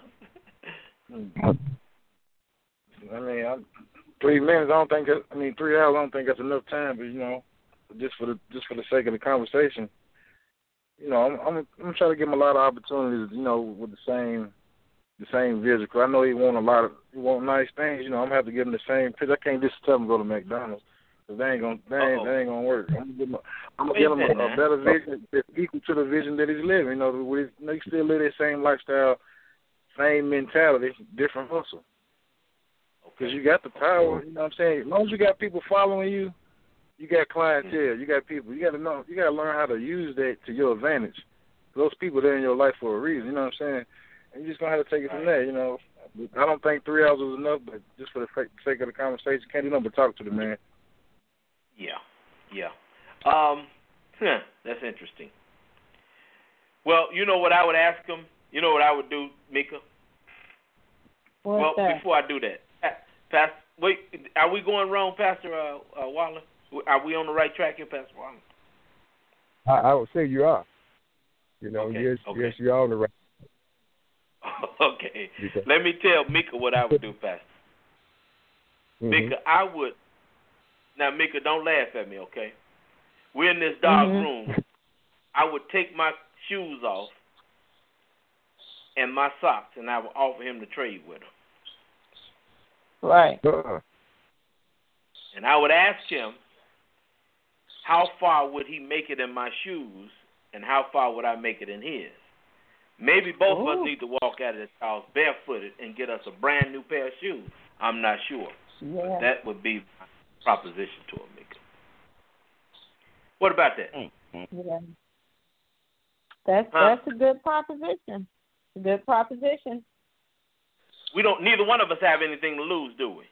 I mean, I, three minutes. I don't think. That, I mean, three hours. I don't think that's enough time. But you know, just for the just for the sake of the conversation, you know, I'm I'm, I'm trying to give him a lot of opportunities. You know, with the same the same vision. Cause I know he want a lot of he want nice things. You know, I'm gonna have to give him the same pitch. I can't just tell him to go to McDonald's. Cause they ain't gonna they ain't, they ain't gonna work. I'm gonna give him a, I'm gonna give him a, a better vision that's equal to the vision that he's living. You know, with, they still live that same lifestyle, same mentality, different hustle. Because you got the power, you know what I'm saying? As long as you got people following you, you got clientele, you got people. You got to know, you got to learn how to use that to your advantage. Those people, they're in your life for a reason, you know what I'm saying? And you just going to have to take it from there, you know. I don't think three hours was enough, but just for the sake of the conversation, can't do nothing but talk to the man. Yeah, yeah. Um, huh, that's interesting. Well, you know what I would ask him? You know what I would do, Mika? What's well, that? before I do that, Pastor, wait, are we going wrong, Pastor uh, uh, Waller? Are we on the right track here, Pastor Waller? I, I would say you are. You know, okay. yes, okay. yes, you're on the right. Okay. Because, Let me tell Mika what I would do, Pastor. mm-hmm. Mika, I would. Now, Mika, don't laugh at me, okay? We're in this dark mm-hmm. room. I would take my shoes off and my socks, and I would offer him to trade with them. Right. Uh-uh. And I would ask him, how far would he make it in my shoes, and how far would I make it in his? Maybe both Ooh. of us need to walk out of this house barefooted and get us a brand new pair of shoes. I'm not sure. Yeah. But that would be my proposition to him, Mika. What about that? Yeah. That's huh? that's a good proposition. A good proposition. We don't. Neither one of us have anything to lose, do we?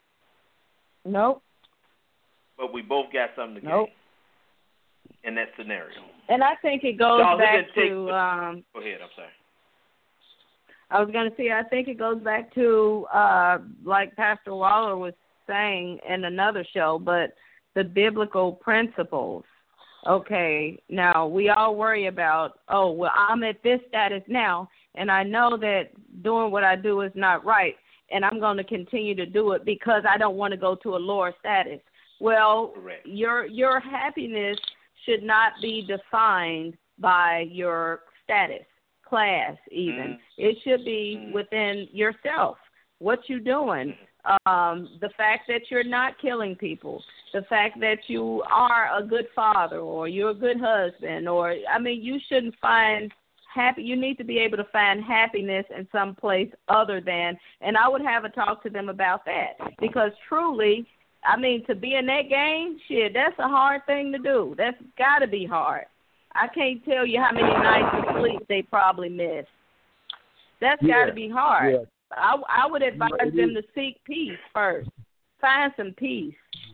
Nope. But we both got something to gain nope. in that scenario. And I think it goes Charles, back it to. Take, um, go ahead. I'm sorry. I was going to say, I think it goes back to, uh, like Pastor Waller was saying in another show, but the biblical principles. Okay, now we all worry about, oh, well, I'm at this status now, and I know that doing what I do is not right, and I'm going to continue to do it because I don't want to go to a lower status. Well, Correct. your your happiness should not be defined by your status, class even. Mm. It should be mm. within yourself, what you're doing, um, the fact that you're not killing people, the fact that you are a good father or you're a good husband, or, I mean, you shouldn't find happy. You need to be able to find happiness in some place other than, and I would have a talk to them about that, because truly, I mean, to be in that game, shit, that's a hard thing to do. That's got to be hard. I can't tell you how many nights of sleep they probably miss. That's yeah. got to be hard. Yeah. I, I would advise yeah, them is. to seek peace first. Find some peace.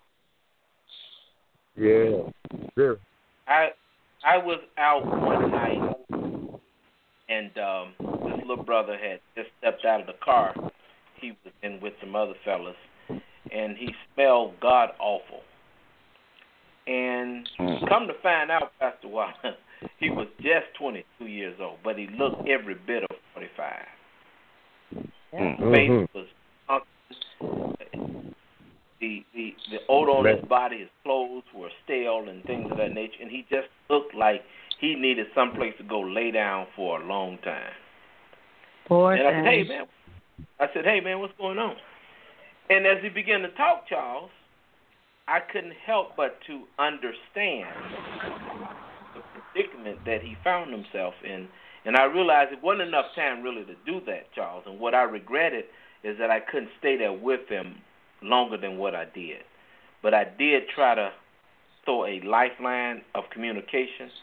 Yeah, sure. I I was out one night, and um, this little brother had just stepped out of the car. He was in with some other fellas, and he smelled god awful. And come to find out, Pastor Waller, he was just twenty-two years old, but he looked every bit of forty-five. His face Mm-hmm. was hunky. The, the the odor on his body, his clothes were stale and things of that nature, and he just looked like he needed someplace to go lay down for a long time. Poor and I thing. said, hey man, I said, hey man, what's going on? And as he began to talk, Charles, I couldn't help but to understand the predicament that he found himself in. And I realized it wasn't enough time really to do that, Charles. And what I regretted is that I couldn't stay there with him longer than what I did. But I did try to throw a lifeline of communication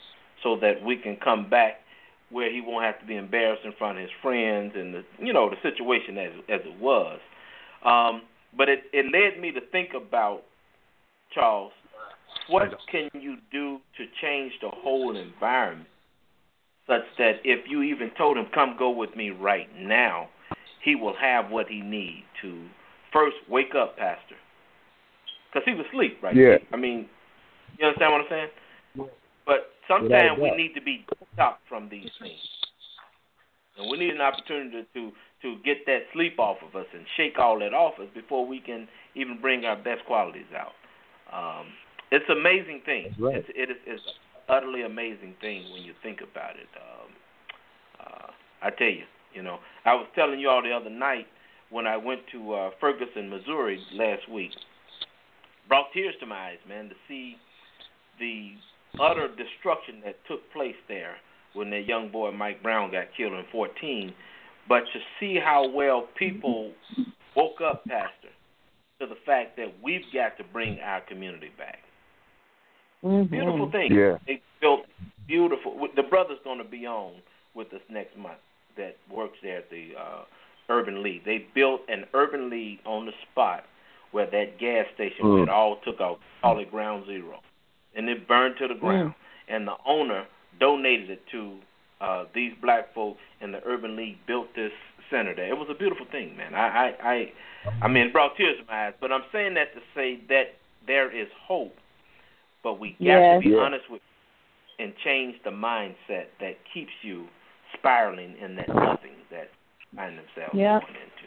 so that we can come back where he won't have to be embarrassed in front of his friends and the you know the situation as as it was. Um, but it, it led me to think about, Charles, what can you do to change the whole environment such that if you even told him, come go with me right now, he will have what he needs to first wake up, Pastor. Because he was asleep, right? Yeah. I mean, you understand what I'm saying? But sometimes we need to be stopped from these things. And we need an opportunity to, to get that sleep off of us and shake all that off us before we can even bring our best qualities out. Um, it's an amazing thing. Right. It's, it is it's an utterly amazing thing when you think about it. Um, uh, I tell you, you know, I was telling you all the other night when I went to uh, Ferguson, Missouri last week. Brought tears to my eyes, man, to see the utter destruction that took place there when that young boy Mike Brown got killed in fourteen. But to see how well people woke up, Pastor, to the fact that we've got to bring our community back. Mm-hmm. Beautiful thing. Yeah. They built beautiful. The brother's going to be on with us next month that works there at the uh, Urban League. They built an Urban League on the spot where that gas station mm. where it all took off, call it Ground Zero. And it burned to the ground. Mm. And the owner donated it to uh, these black folks, and the Urban League built this center there. It was a beautiful thing, man. I, I, I, I mean, it brought tears to my eyes. But I'm saying that to say that there is hope, but we got yes. to be yeah. honest with and change the mindset that keeps you spiraling in that nothing that find themselves yep. going into.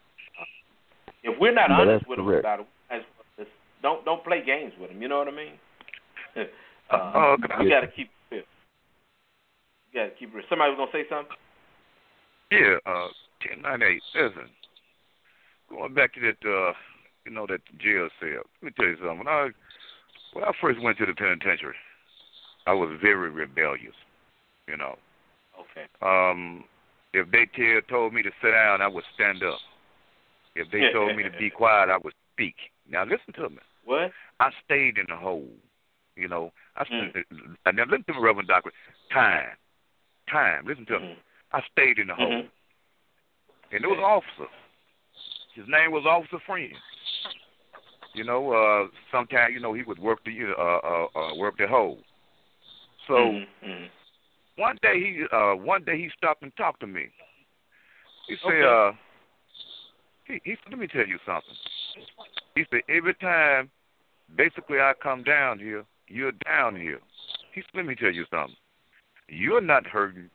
Uh, if we're not yeah, honest with correct. them about it, don't don't play games with them. You know what I mean? uh, uh, we got to keep it real. You got to keep it real. Somebody was gonna say something. Yeah, uh, ten nine eight. Listen, going back to that, uh, you know, that jail cell. Let me tell you something. When I when I first went to the penitentiary, I was very rebellious. You know. Okay. Um, if they tell, told me to sit down, I would stand up. If they told me to be quiet, I would speak. Now listen to me. What? I stayed in the hole. You know, I mm. now listen to me, Reverend Doctor. Time, time. Listen to mm-hmm. me. I stayed in the hole, mm-hmm. and there was an officer. His name was Officer Friend. You know, uh, sometimes you know he would work the uh, uh, uh, work the hole. So mm-hmm. one day he uh, one day he stopped and talked to me. He said, okay. uh, he, he said, let me tell you something. He said, every time basically I come down here, you're down here. He said, let me tell you something. You're not hurting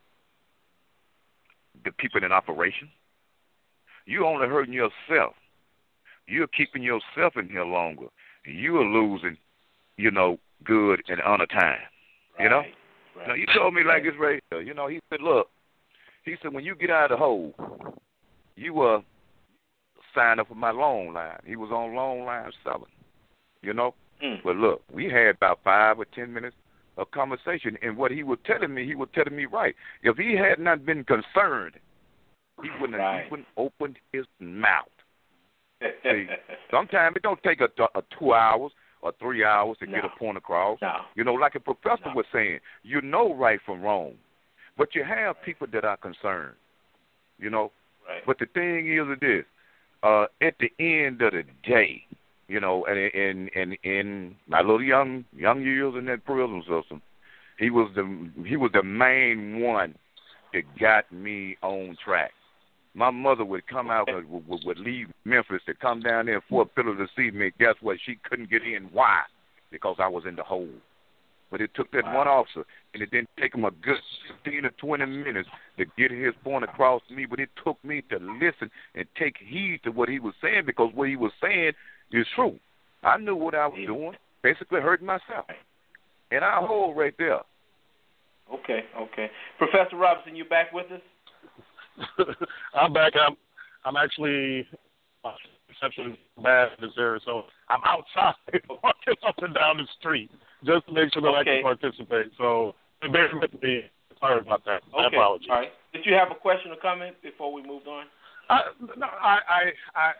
the people in operation. You're only hurting yourself. You're keeping yourself in here longer. You are losing, you know, good and honor time. Right. You know? Right. Now, you told me like this right here. You know, he said, look, he said, when you get out of the hole, you uh, sign up for my loan line. He was on loan line seven, you know? Mm. But look, we had about five or ten minutes of conversation, and what he was telling me, he was telling me right. If he had not been concerned, he wouldn't have right. even opened his mouth. See, sometimes it don't take a, a two hours or three hours to no. get a point across. No. You know, like a professor no. was saying, you know right from wrong, but you have people that are concerned. You know, right. but the thing is, it is uh, at the end of the day, you know, and in in in my little young young years in that prison system, he was the he was the main one that got me on track. My mother would come out, would, would, would leave Memphis to come down there in Fort Pillow to see me. Guess what? She couldn't get in. Why? Because I was in the hole. But it took that wow. one officer, and it didn't take him a good fifteen or twenty minutes to get his point across to me. But it took me to listen and take heed to what he was saying, because what he was saying is true. I knew what I was yeah. doing, basically hurting myself. And I hold right there. Okay, okay. Professor Robinson, you back with us? I'm back. I'm I'm actually my reception is bad this area, so I'm outside walking up and down the street just to make sure that okay. I can participate. So bear with me. Sorry about that. Okay. I apologize. All right. Did you have a question or comment before we moved on? I, no, I, I, I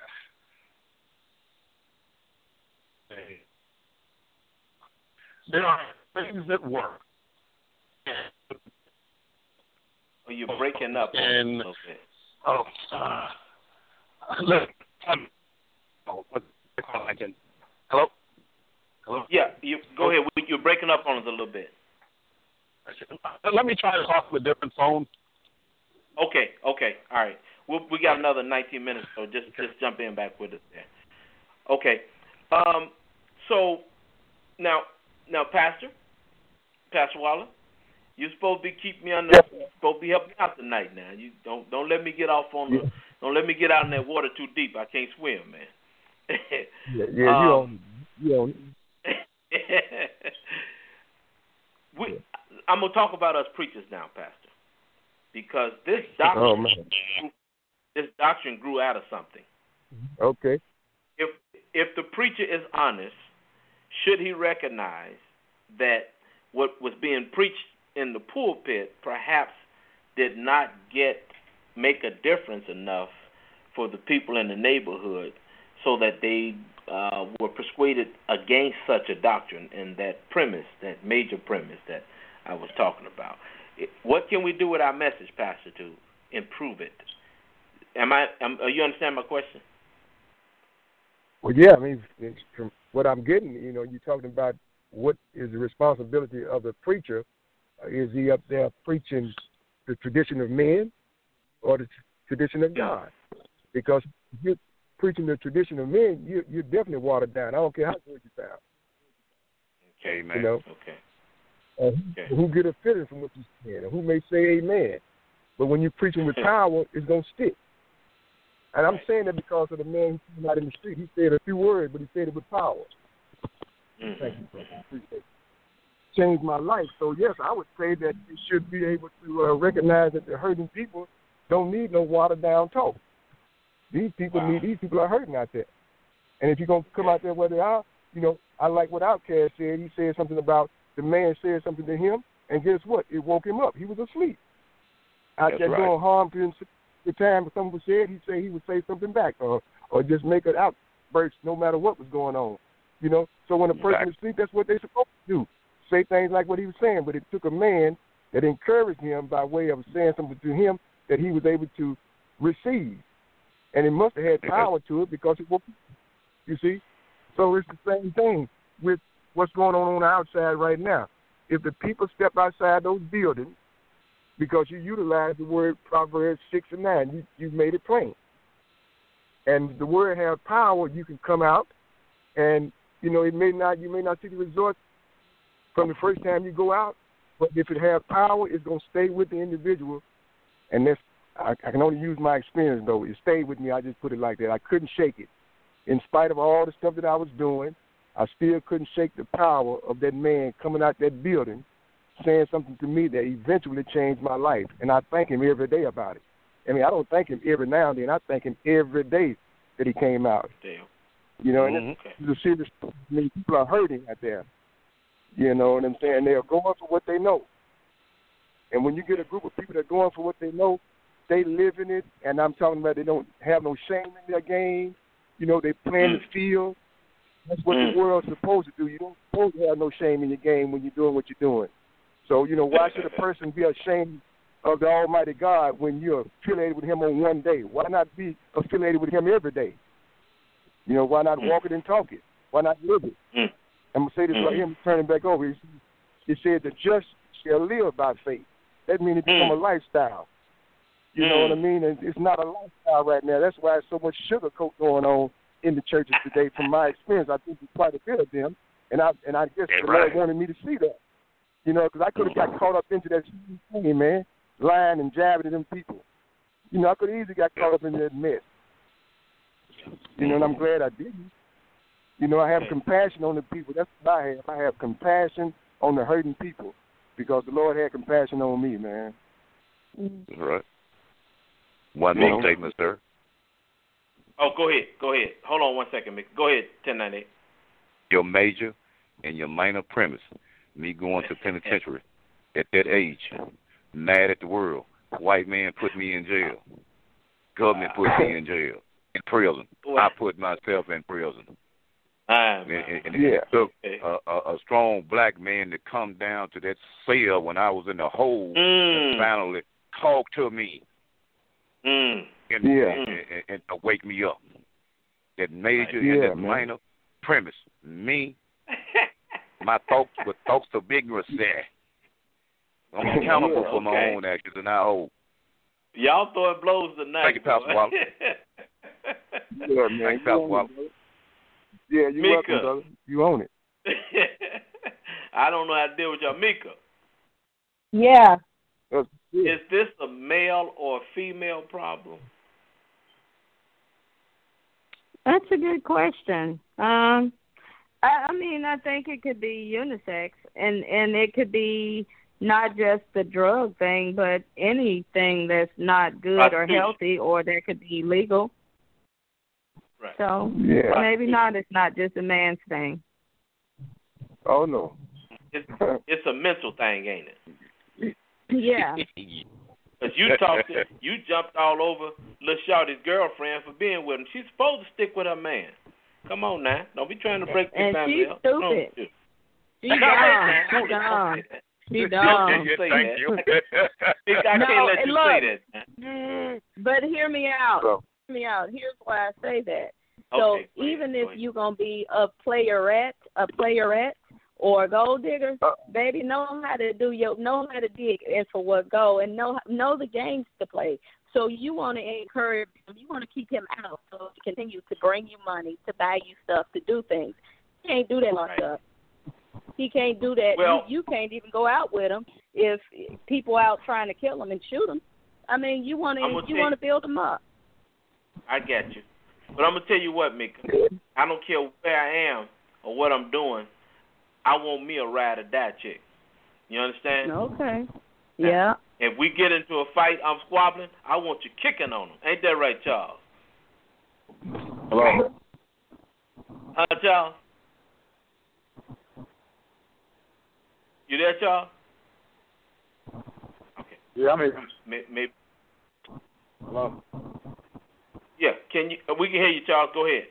there are things that work Oh, you're breaking up and, a little bit. Oh, uh, look, um, oh, what they call it again? Hello? Hello? Yeah, you go ahead. You're breaking up on us a little bit. Let me try to talk with a different phone. Okay, okay, all right. We'll, we got another nineteen minutes, so just just jump in back with us there. Okay. Um. So now, now, Pastor, Pastor Waller, you're supposed to be keeping me on the, you're supposed to be helping me out tonight. Now, you don't don't let me get off on the, don't let me get out in that water too deep. I can't swim, man. yeah, yeah, um, you on, you on. we, I'm gonna talk about us preachers now, Pastor, because this doctrine, oh, man. this doctrine grew out of something. Okay. If if the preacher is honest, should he recognize that what was being preached in the pulpit perhaps did not get make a difference enough for the people in the neighborhood, so that they uh, were persuaded against such a doctrine and that premise, that major premise that I was talking about? What can we do with our message, Pastor, to improve it? Am I? Am, are you understand my question? Well, yeah. I mean, from what I'm getting, you know, you're talking about what is the responsibility of the preacher. Uh, is he up there preaching the tradition of men or the t- tradition of God? Because if you're preaching the tradition of men, you, you're definitely watered down. I don't care how good you sound. Okay, amen. You know? Okay. Uh, okay. Who get offended from what you say, and who may say amen. But when you're preaching with power, it's going to stick. And I'm saying that because of the man who came out in the street. He said a few words, but he said it with power. Mm-hmm. Thank you, brother. Appreciate it. Changed my life. So, yes, I would say that you should be able to uh, recognize that the hurting people don't need no watered-down talk. These people wow. need, these people are hurting out there. And if you're going to come out there where they are, you know, I like what Outkast said. He said something about the man said something to him, and guess what? It woke him up. He was asleep. Out That's there right. doing harm to himself. The time someone was said, he'd say he would say something back, or or just make an outburst no matter what was going on. You know, so when a person Exactly. is asleep, that's what they're supposed to do. Say things like what he was saying, but it took a man that encouraged him by way of saying something to him that he was able to receive. And it must have had power to it because it woke, you see. So it's the same thing with what's going on on the outside right now. If the people step outside those buildings, because you utilize the word Proverbs six and nine, you you made it plain. And the word has power. You can come out, and you know it may not. You may not see the results from the first time you go out, but if it has power, it's gonna stay with the individual. And that's I, I can only use my experience though. It stayed with me. I just put it like that. I couldn't shake it, in spite of all the stuff that I was doing. I still couldn't shake the power of that man coming out that building, saying something to me that eventually changed my life. And I thank him every day about it. I mean, I don't thank him every now and then. I thank him every day that he came out. Damn. You know, Mm-hmm. and it's, it's a serious I mean, people are hurting out there. You know what I'm saying? They're going for what they know. And when you get a group of people that are going for what they know, they live in it. And I'm talking about they don't have no shame in their game. You know, they play in the field. That's what the world's supposed to do. You don't supposed to have no shame in your game when you're doing what you're doing. So, you know, why should a person be ashamed of the Almighty God when you're affiliated with him on one day? Why not be affiliated with him every day? You know, why not walk it and talk it? Why not live it? I'm going to say this right here, I'm turning back over. It said the just shall live by faith. That means it become a lifestyle. You know what I mean? And it's not a lifestyle right now. That's why there's so much sugarcoat going on in the churches today. From my experience, I think there's quite a bit of them. And I and I guess the Lord wanted me to see that. You know, because I could have got caught up into that thing, man, lying and jabbing at them people. You know, I could have easily got caught up in that mess. You know, and I'm glad I didn't. You know, I have compassion on the people. That's what I have. I have compassion on the hurting people because the Lord had compassion on me, man. That's right. One more statement, sir. Oh, go ahead. Go ahead. Hold on one second, Mick. Go ahead, ten ninety-eight. Your major and your minor premise. Me going to penitentiary at that age, mad at the world. White man put me in jail. Government put me in jail, in prison. I put myself in prison. Ah, and, and, and yeah. it took a, a, a strong black man to come down to that cell when I was in the hole mm. and finally talk to me mm. and, yeah. and, and, and to wake me up. That major yeah, and that man. minor premise. Me, my thoughts were thoughts of ignorance there. I'm accountable yeah, for my okay. own actions and I hold. Y'all throwing blows tonight. Thank you, Pastor Wallace. Yeah, man. Thank you, Pastor Wallace. Yeah, you Mika. welcome, brother. You own it. I don't know how to deal with y'all. Mika, Yeah. That's good. is this a male or a female problem? That's a good question. Um, I, I mean, I think it could be unisex, and, and it could be not just the drug thing, but anything that's not good or healthy or that could be illegal. Right. So Yeah. maybe not. It's not just a man's thing. Oh, no. It's, it's a mental thing, ain't it? Yeah. Because you talked, to, you jumped all over Lil Shawty's girlfriend for being with him. She's supposed to stick with her man. Come on now, don't be trying to break the And family she's up. stupid. She's She dumb. She dumb. She dumb. Say Thank that. you. I No, can't let and you look, say that. But hear me out. So, Hear me out. Here's why I say that. So Okay, go even ahead, if go ahead. you're gonna be a playerette, a playerette, or a gold digger, Uh, baby, know how to do your, know how to dig and for what go, and know know the games to play. So you want to encourage him, you want to keep him out, so to continue to bring you money, to buy you stuff, to do things. He can't do that locked Right. up. He can't do that. Well- you, you can't even go out with him if people out trying to kill him and shoot him. I mean, you want I'm to gonna you tell want to build him up. I got you. But I'm going to tell you what, Mika. I don't care where I am or what I'm doing. I want me a ride or die chick. You understand? Okay. Yeah. If we get into a fight, I'm squabbling, I want you kicking on them. Ain't that right, Charles? Hello. Huh, Charles? You there, Charles? Okay. Yeah, I'm here. Maybe, maybe. Hello. Yeah, can you? We can hear you, Charles. Go ahead.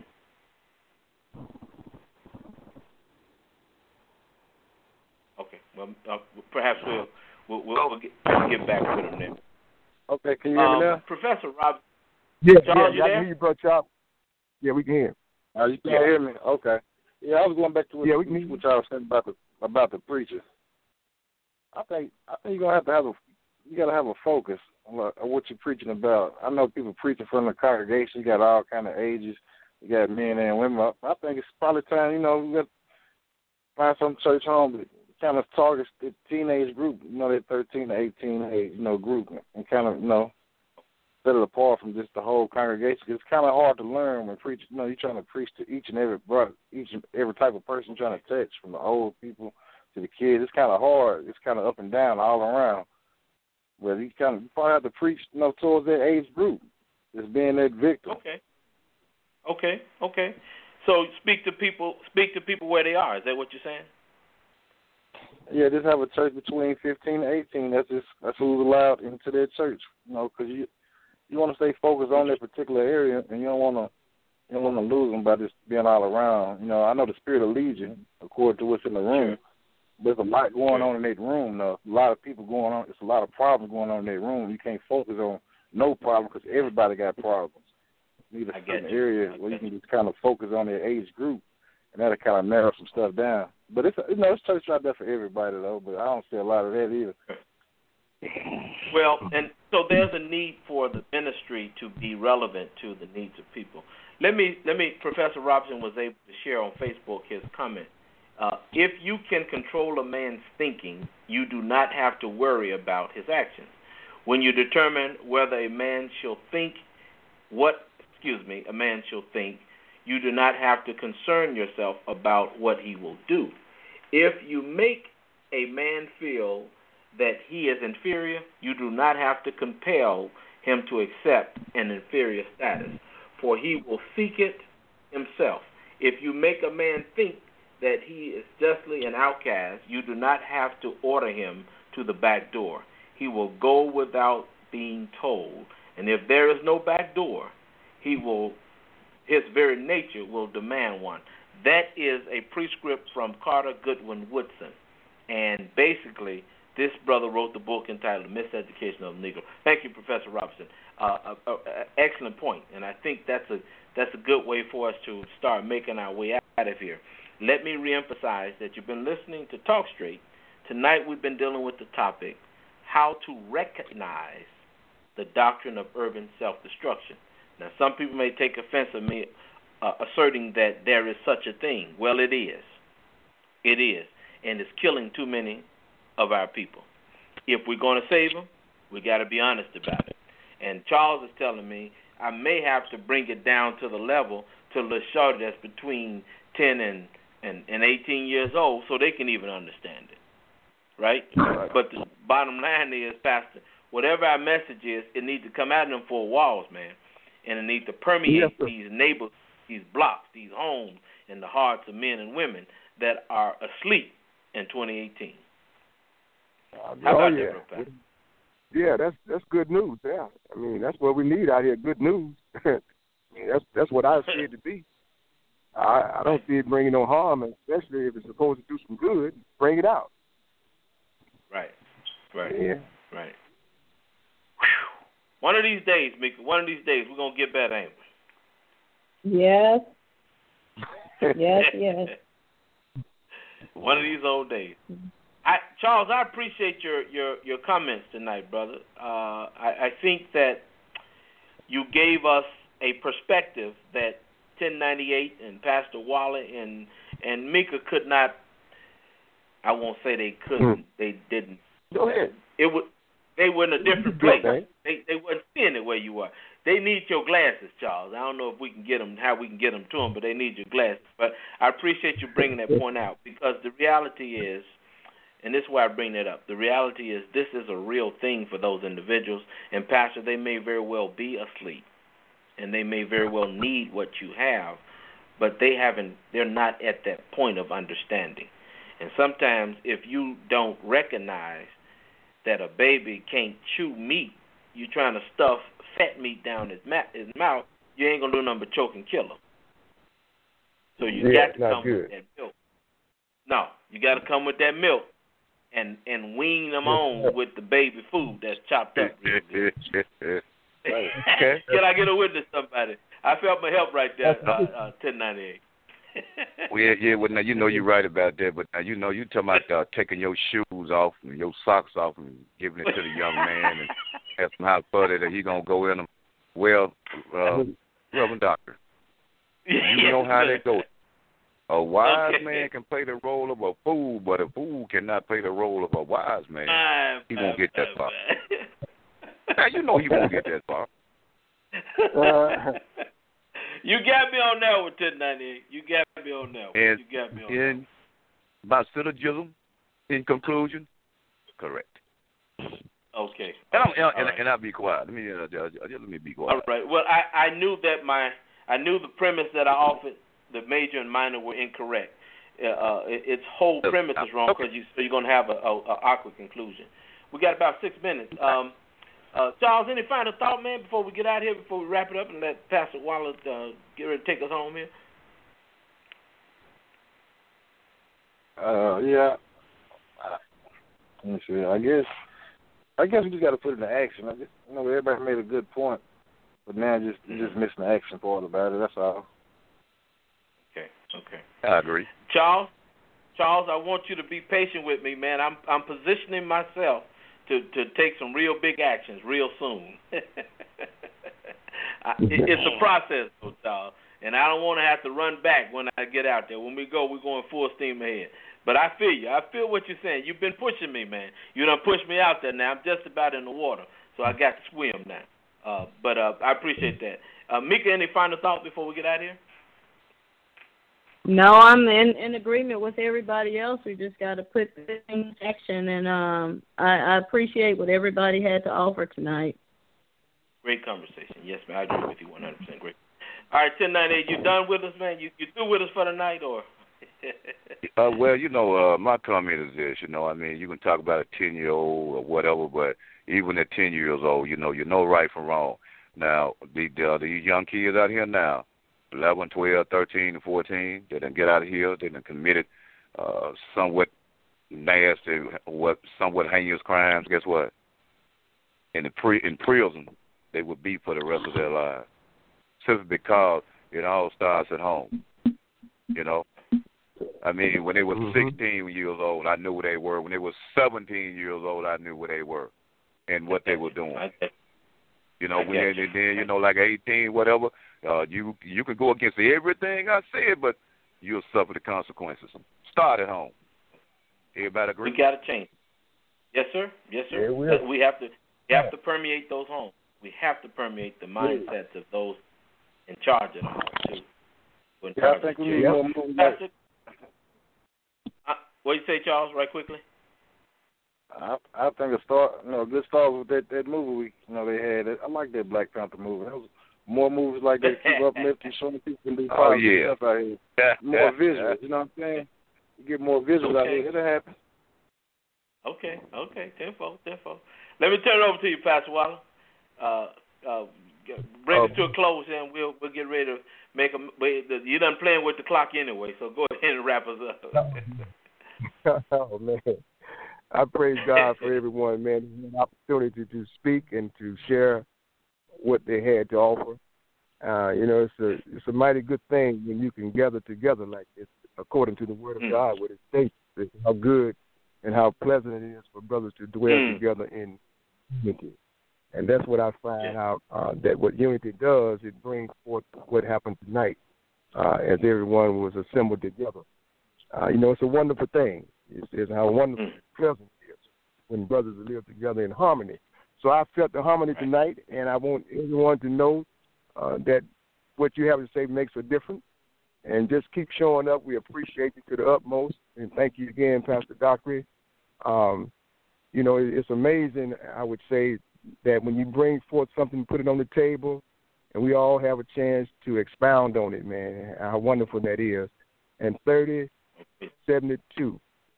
Okay. Well, uh, perhaps we'll we'll, we'll, we'll, get, we'll get back with him then. Okay, can you hear Um, me now? Professor Rob. yeah, Charles, you yeah, I there? can hear you, bro, Chop. Yeah, we can hear him. Oh, you can't hear me? Okay. Yeah, I was going back to what, Yeah, we can hear you. what y'all was saying about the about the preacher. I think I think you're gonna have to have a you gotta have a focus on what, on what you're preaching about. I know people preaching from the congregation. You got all kind of ages. You got men and women. I, I think it's probably time. You know, we got to find some church home that kind of targets the teenage group. You know, that thirteen to eighteen age, you know, group, and kind of you know set it apart from just the whole congregation. It's kind of hard to learn when preaching. You know, you're trying to preach to each and every brother, each and every type of person you're trying to touch, from the old people to the kids. It's kind of hard. It's kind of up and down all around. But you kind of you probably have to preach, you know, towards that age group, just being that victim. Okay. Okay. Okay. So speak to people. Speak to people where they are. Is that what you're saying? Yeah, just have a church between fifteen and eighteen. That's just that's who's allowed into their church. You know, because you you want to stay focused on that particular area, and you don't want to you don't want to lose them by just being all around. You know, I know the spirit will lead you according to what's in the room. There's a lot going on in that room, though. A lot of people going on. It's a lot of problems going on in that room. You can't focus on no problem because everybody got problems. You need a certain area where you can just kind of focus on their age group, and that'll kind of narrow some stuff down. But it's you know it's church out there for everybody though. But I don't see a lot of that either. Well, and so there's a need for the ministry to be relevant to the needs of people. Let me let me. Professor Robinson was able to share on Facebook his comment. Uh, if you can control a man's thinking, you do not have to worry about his actions. When you determine whether a man shall think what, excuse me, a man shall think, you do not have to concern yourself about what he will do. If you make a man feel that he is inferior, you do not have to compel him to accept an inferior status, for he will seek it himself. If you make a man think that he is justly an outcast, you do not have to order him to the back door. He will go without being told. And if there is no back door, he will, his very nature will demand one. That is a prescript from Carter Goodwin Woodson. And basically, this brother wrote the book entitled Miseducation of the Negro. Thank you, Professor Robinson. Uh, uh, uh, excellent point. And I think that's a, that's a good way for us to start making our way out of here. Let me reemphasize that you've been listening to Talk Straight. Tonight we've been dealing with the topic, how to recognize the doctrine of urban self-destruction. Now, some people may take offense at me uh, asserting that there is such a thing. Well, it is. It is. And it's killing too many of our people. If we're going to save them, we got to be honest about it. And Charles is telling me I may have to bring it down to the level to the shorty that's between ten and, and, and eighteen years old so they can even understand it. Right? right? But the bottom line is, Pastor, whatever our message is, it needs to come out of them four walls, man. And it needs to permeate yes, these neighbors, these blocks, these homes, in the hearts of men and women that are asleep in twenty eighteen. Uh, How about oh, yeah. that, Pastor? Yeah, that's that's good news. Yeah, I mean that's what we need out here. Good news. I mean, that's that's what I see it to be. I, I don't see it bringing no harm, especially if it's supposed to do some good. Bring it out. Right. Right. Yeah. Right. Whew. One of these days, Mika, one of these days, we're gonna get better, ain't we? Yes. yes. Yes. One of these old days. I, Charles, I appreciate your, your, your comments tonight, brother. Uh, I, I think that you gave us a perspective that ten ninety-eight and Pastor Waller and and Mika could not. I won't say they couldn't. Mm. They didn't. Go ahead. It would. They were in a different place. Okay. They they weren't seeing it where you are. They need your glasses, Charles. I don't know if we can get them, how we can get them to them, but they need your glasses. But I appreciate you bringing that point out because the reality is. And this is why I bring that up. The reality is this is a real thing for those individuals. And, Pastor, they may very well be asleep, and they may very well need what you have, but they haven't. They're not at that point of understanding. And sometimes if you don't recognize that a baby can't chew meat, you're trying to stuff fat meat down his, ma- his mouth, you ain't going to do nothing but choke and kill him. So you yeah, got to come good. with that milk. No, you got to come with that milk. And and wean them on with the baby food that's chopped up. Right. Okay. Can I get a witness, somebody? I felt my help right there, uh, uh, ten ninety-eight. Well, yeah, yeah. Well, now you know you're right about that, but now you know you talking about uh, taking your shoes off and your socks off and giving it to the young man and asking how further that he gonna go in them. Well, uh, Reverend Doctor, you yes, know how sir. that goes. A wise okay. man can play the role of a fool, but a fool cannot play the role of a wise man. Uh, he won't get that far. Now, you know he won't get that far. Uh, you got me on that one, ten ninety-eight. You got me on that one. And, you got me on and my syllogism, in conclusion, correct. Okay. And, I'm, and, and, right. and I'll be quiet. Let me, uh, just, let me be quiet. All right. Well, I, I knew that my, I knew the premise that I offered, the major and minor were incorrect. Uh, its whole premise is wrong because you, so you're going to have a, a, a awkward conclusion. We got about six minutes. Um, uh, Charles, any final thought, man, before we get out of here, before we wrap it up and let Pastor Wallace uh, get ready to take us home here? Uh, yeah. Uh, let me see. I guess, I guess we just got to put it into action. I guess, you know, everybody made a good point, but now just just missing the action part about it. That's all. Okay, okay. I agree. Charles, Charles, I want you to be patient with me, man. I'm I'm positioning myself to, to take some real big actions real soon. I, it, it's a process, though, Charles, and I don't want to have to run back when I get out there. When we go, we're going full steam ahead. But I feel you. I feel what you're saying. You've been pushing me, man. You done pushed me out there now. I'm just about in the water, so I got to swim now. Uh, but uh, I appreciate that. Uh, Mika, any final thoughts before we get out of here? No, I'm in, in agreement with everybody else. We just got to put things in action, and um, I, I appreciate what everybody had to offer tonight. Great conversation. Yes, man, I agree with you one hundred percent. Great. All right, ten ninety-eight, you done with us, man? You you through with us for the night, or? uh, well, you know, uh, my comment is this. You know, I mean, you can talk about a ten-year-old or whatever, but even at ten years old, you know, you know right from wrong. Now, the the, the young kids out here now, eleven, twelve, thirteen, and fourteen. They done get out of here. They done committed uh, somewhat nasty, what somewhat heinous crimes. Guess what? In the pre in prison, they would be for the rest of their lives, simply because it all starts at home. You know, I mean, when they were mm-hmm. sixteen years old, I knew where they were. When they were seventeen years old, I knew where they were and what they were doing. You know, when they, then you know, like eighteen, whatever, uh, you you can go against everything I said, but you'll suffer the consequences. Start at home. Everybody agree? We got to change. Yes, sir. Yes, sir. Yeah, we, are. we have to. We have to permeate those homes. We have to permeate the mindsets of those in charge of them too. Yeah, I think we need more movies. Pastor, uh, what do you say, Charles? Right quickly. I I think a star, you know, a good start with that that movie we, you know, they had. I like that Black Panther movie. There was more movies like that keep uplifting, showing people can do oh, positive yeah. stuff out here. More visuals, you know what I'm saying? You get more visuals okay. out here. It'll happen. Okay, okay, tenfold, tenfold. Let me turn it over to you, Pastor Waller. Uh, uh, bring us to a close, and we'll we'll get ready to make a. You done playing with the clock anyway, so go ahead and wrap us up. Oh man, I praise God for everyone, man. An opportunity to speak and to share what they had to offer. Uh, you know, it's a it's a mighty good thing when you can gather together like this, according to the Word of mm. God, what it states. How good and how pleasant it is for brothers to dwell mm. together in unity. And that's what I find yeah. out, uh, that what unity does, it brings forth what happened tonight uh, as everyone was assembled together. Uh, you know, it's a wonderful thing. It's, it's how wonderful mm. pleasant it is when brothers live together in harmony. So I felt the harmony tonight, and I want everyone to know uh, that what you have to say makes a difference. And just keep showing up. We appreciate you to the utmost. And thank you again, Pastor Dockery. Um, you know, it's amazing, I would say, that when you bring forth something, put it on the table, and we all have a chance to expound on it, man, how wonderful that is. And thirty seventy-two,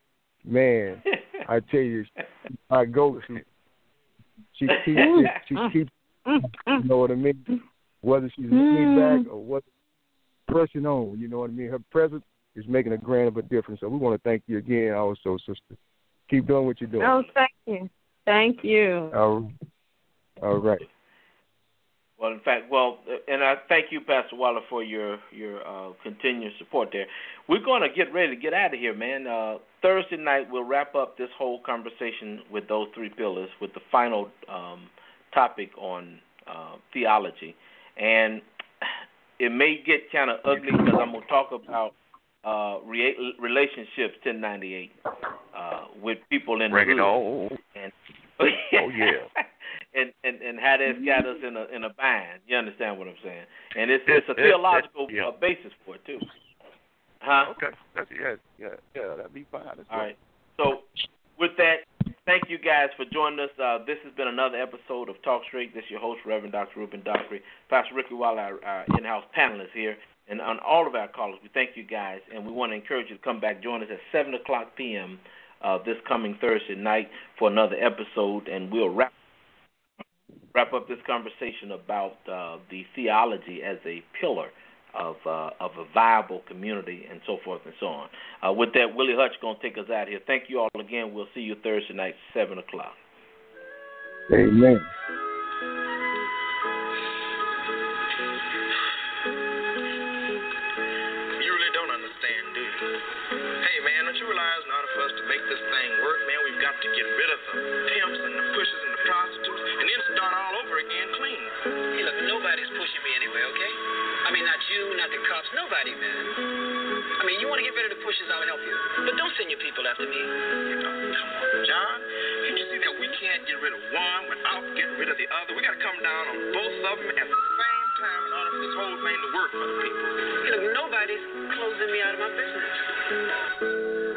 man, I tell you, I go, she, she keeps, she keeps, you know what I mean? Whether she's leaning back or whether pressing on, you know what I mean? Her presence is making a grand of a difference. So we want to thank you again also, sister. Keep doing what you're doing. Oh, thank you. Thank you. All, all right. Well, in fact, well, and I thank you, Pastor Waller, for your your uh, continued support there. We're going to get ready to get out of here, man. Uh, Thursday night, we'll wrap up this whole conversation with those three pillars with the final um, topic on uh, theology. And it may get kind of ugly because I'm going to talk about uh, re- relationships ten ninety-eight uh, with people in Bring the it on. And, oh, yeah. and, and and how that's got us in a in a bind. You understand what I'm saying? And it's it's a theological yeah. uh, basis for it too. Huh? Okay. That's, yeah, yeah, yeah. That'd be fine. That's All good. right. So with that, thank you guys for joining us. Uh, this has been another episode of Talk Straight. This is your host, Reverend Doctor Ruben Dockery, Pastor Ricky Waller, our, our in-house panelist here, and on all of our callers. We thank you guys, and we want to encourage you to come back, join us at seven o'clock p.m. Uh, this coming Thursday night for another episode, and we'll wrap wrap up this conversation about uh, the theology as a pillar of uh, of a viable community and so forth and so on. Uh, with that, Willie Hutch going to take us out here. Thank you all again. We'll see you Thursday night, seven o'clock. Amen. You really don't understand, do you? Hey, man, don't you realize in order for us to make this thing work, man, we've got to get rid of the pimps and the pushers and the prostitutes and then start all over again clean. Hey, look, nobody's pushing me anyway, okay? I mean, not you, not the cops, nobody, man. I mean, you want to get rid of the pushers, I'll help you. But don't send your people after me. You know, come on, John. Can't you see that we can't get rid of one without getting rid of the other? We got to come down on both of them at the same time in order for this whole thing to work for the people. Hey, look, nobody's closing me out of my business.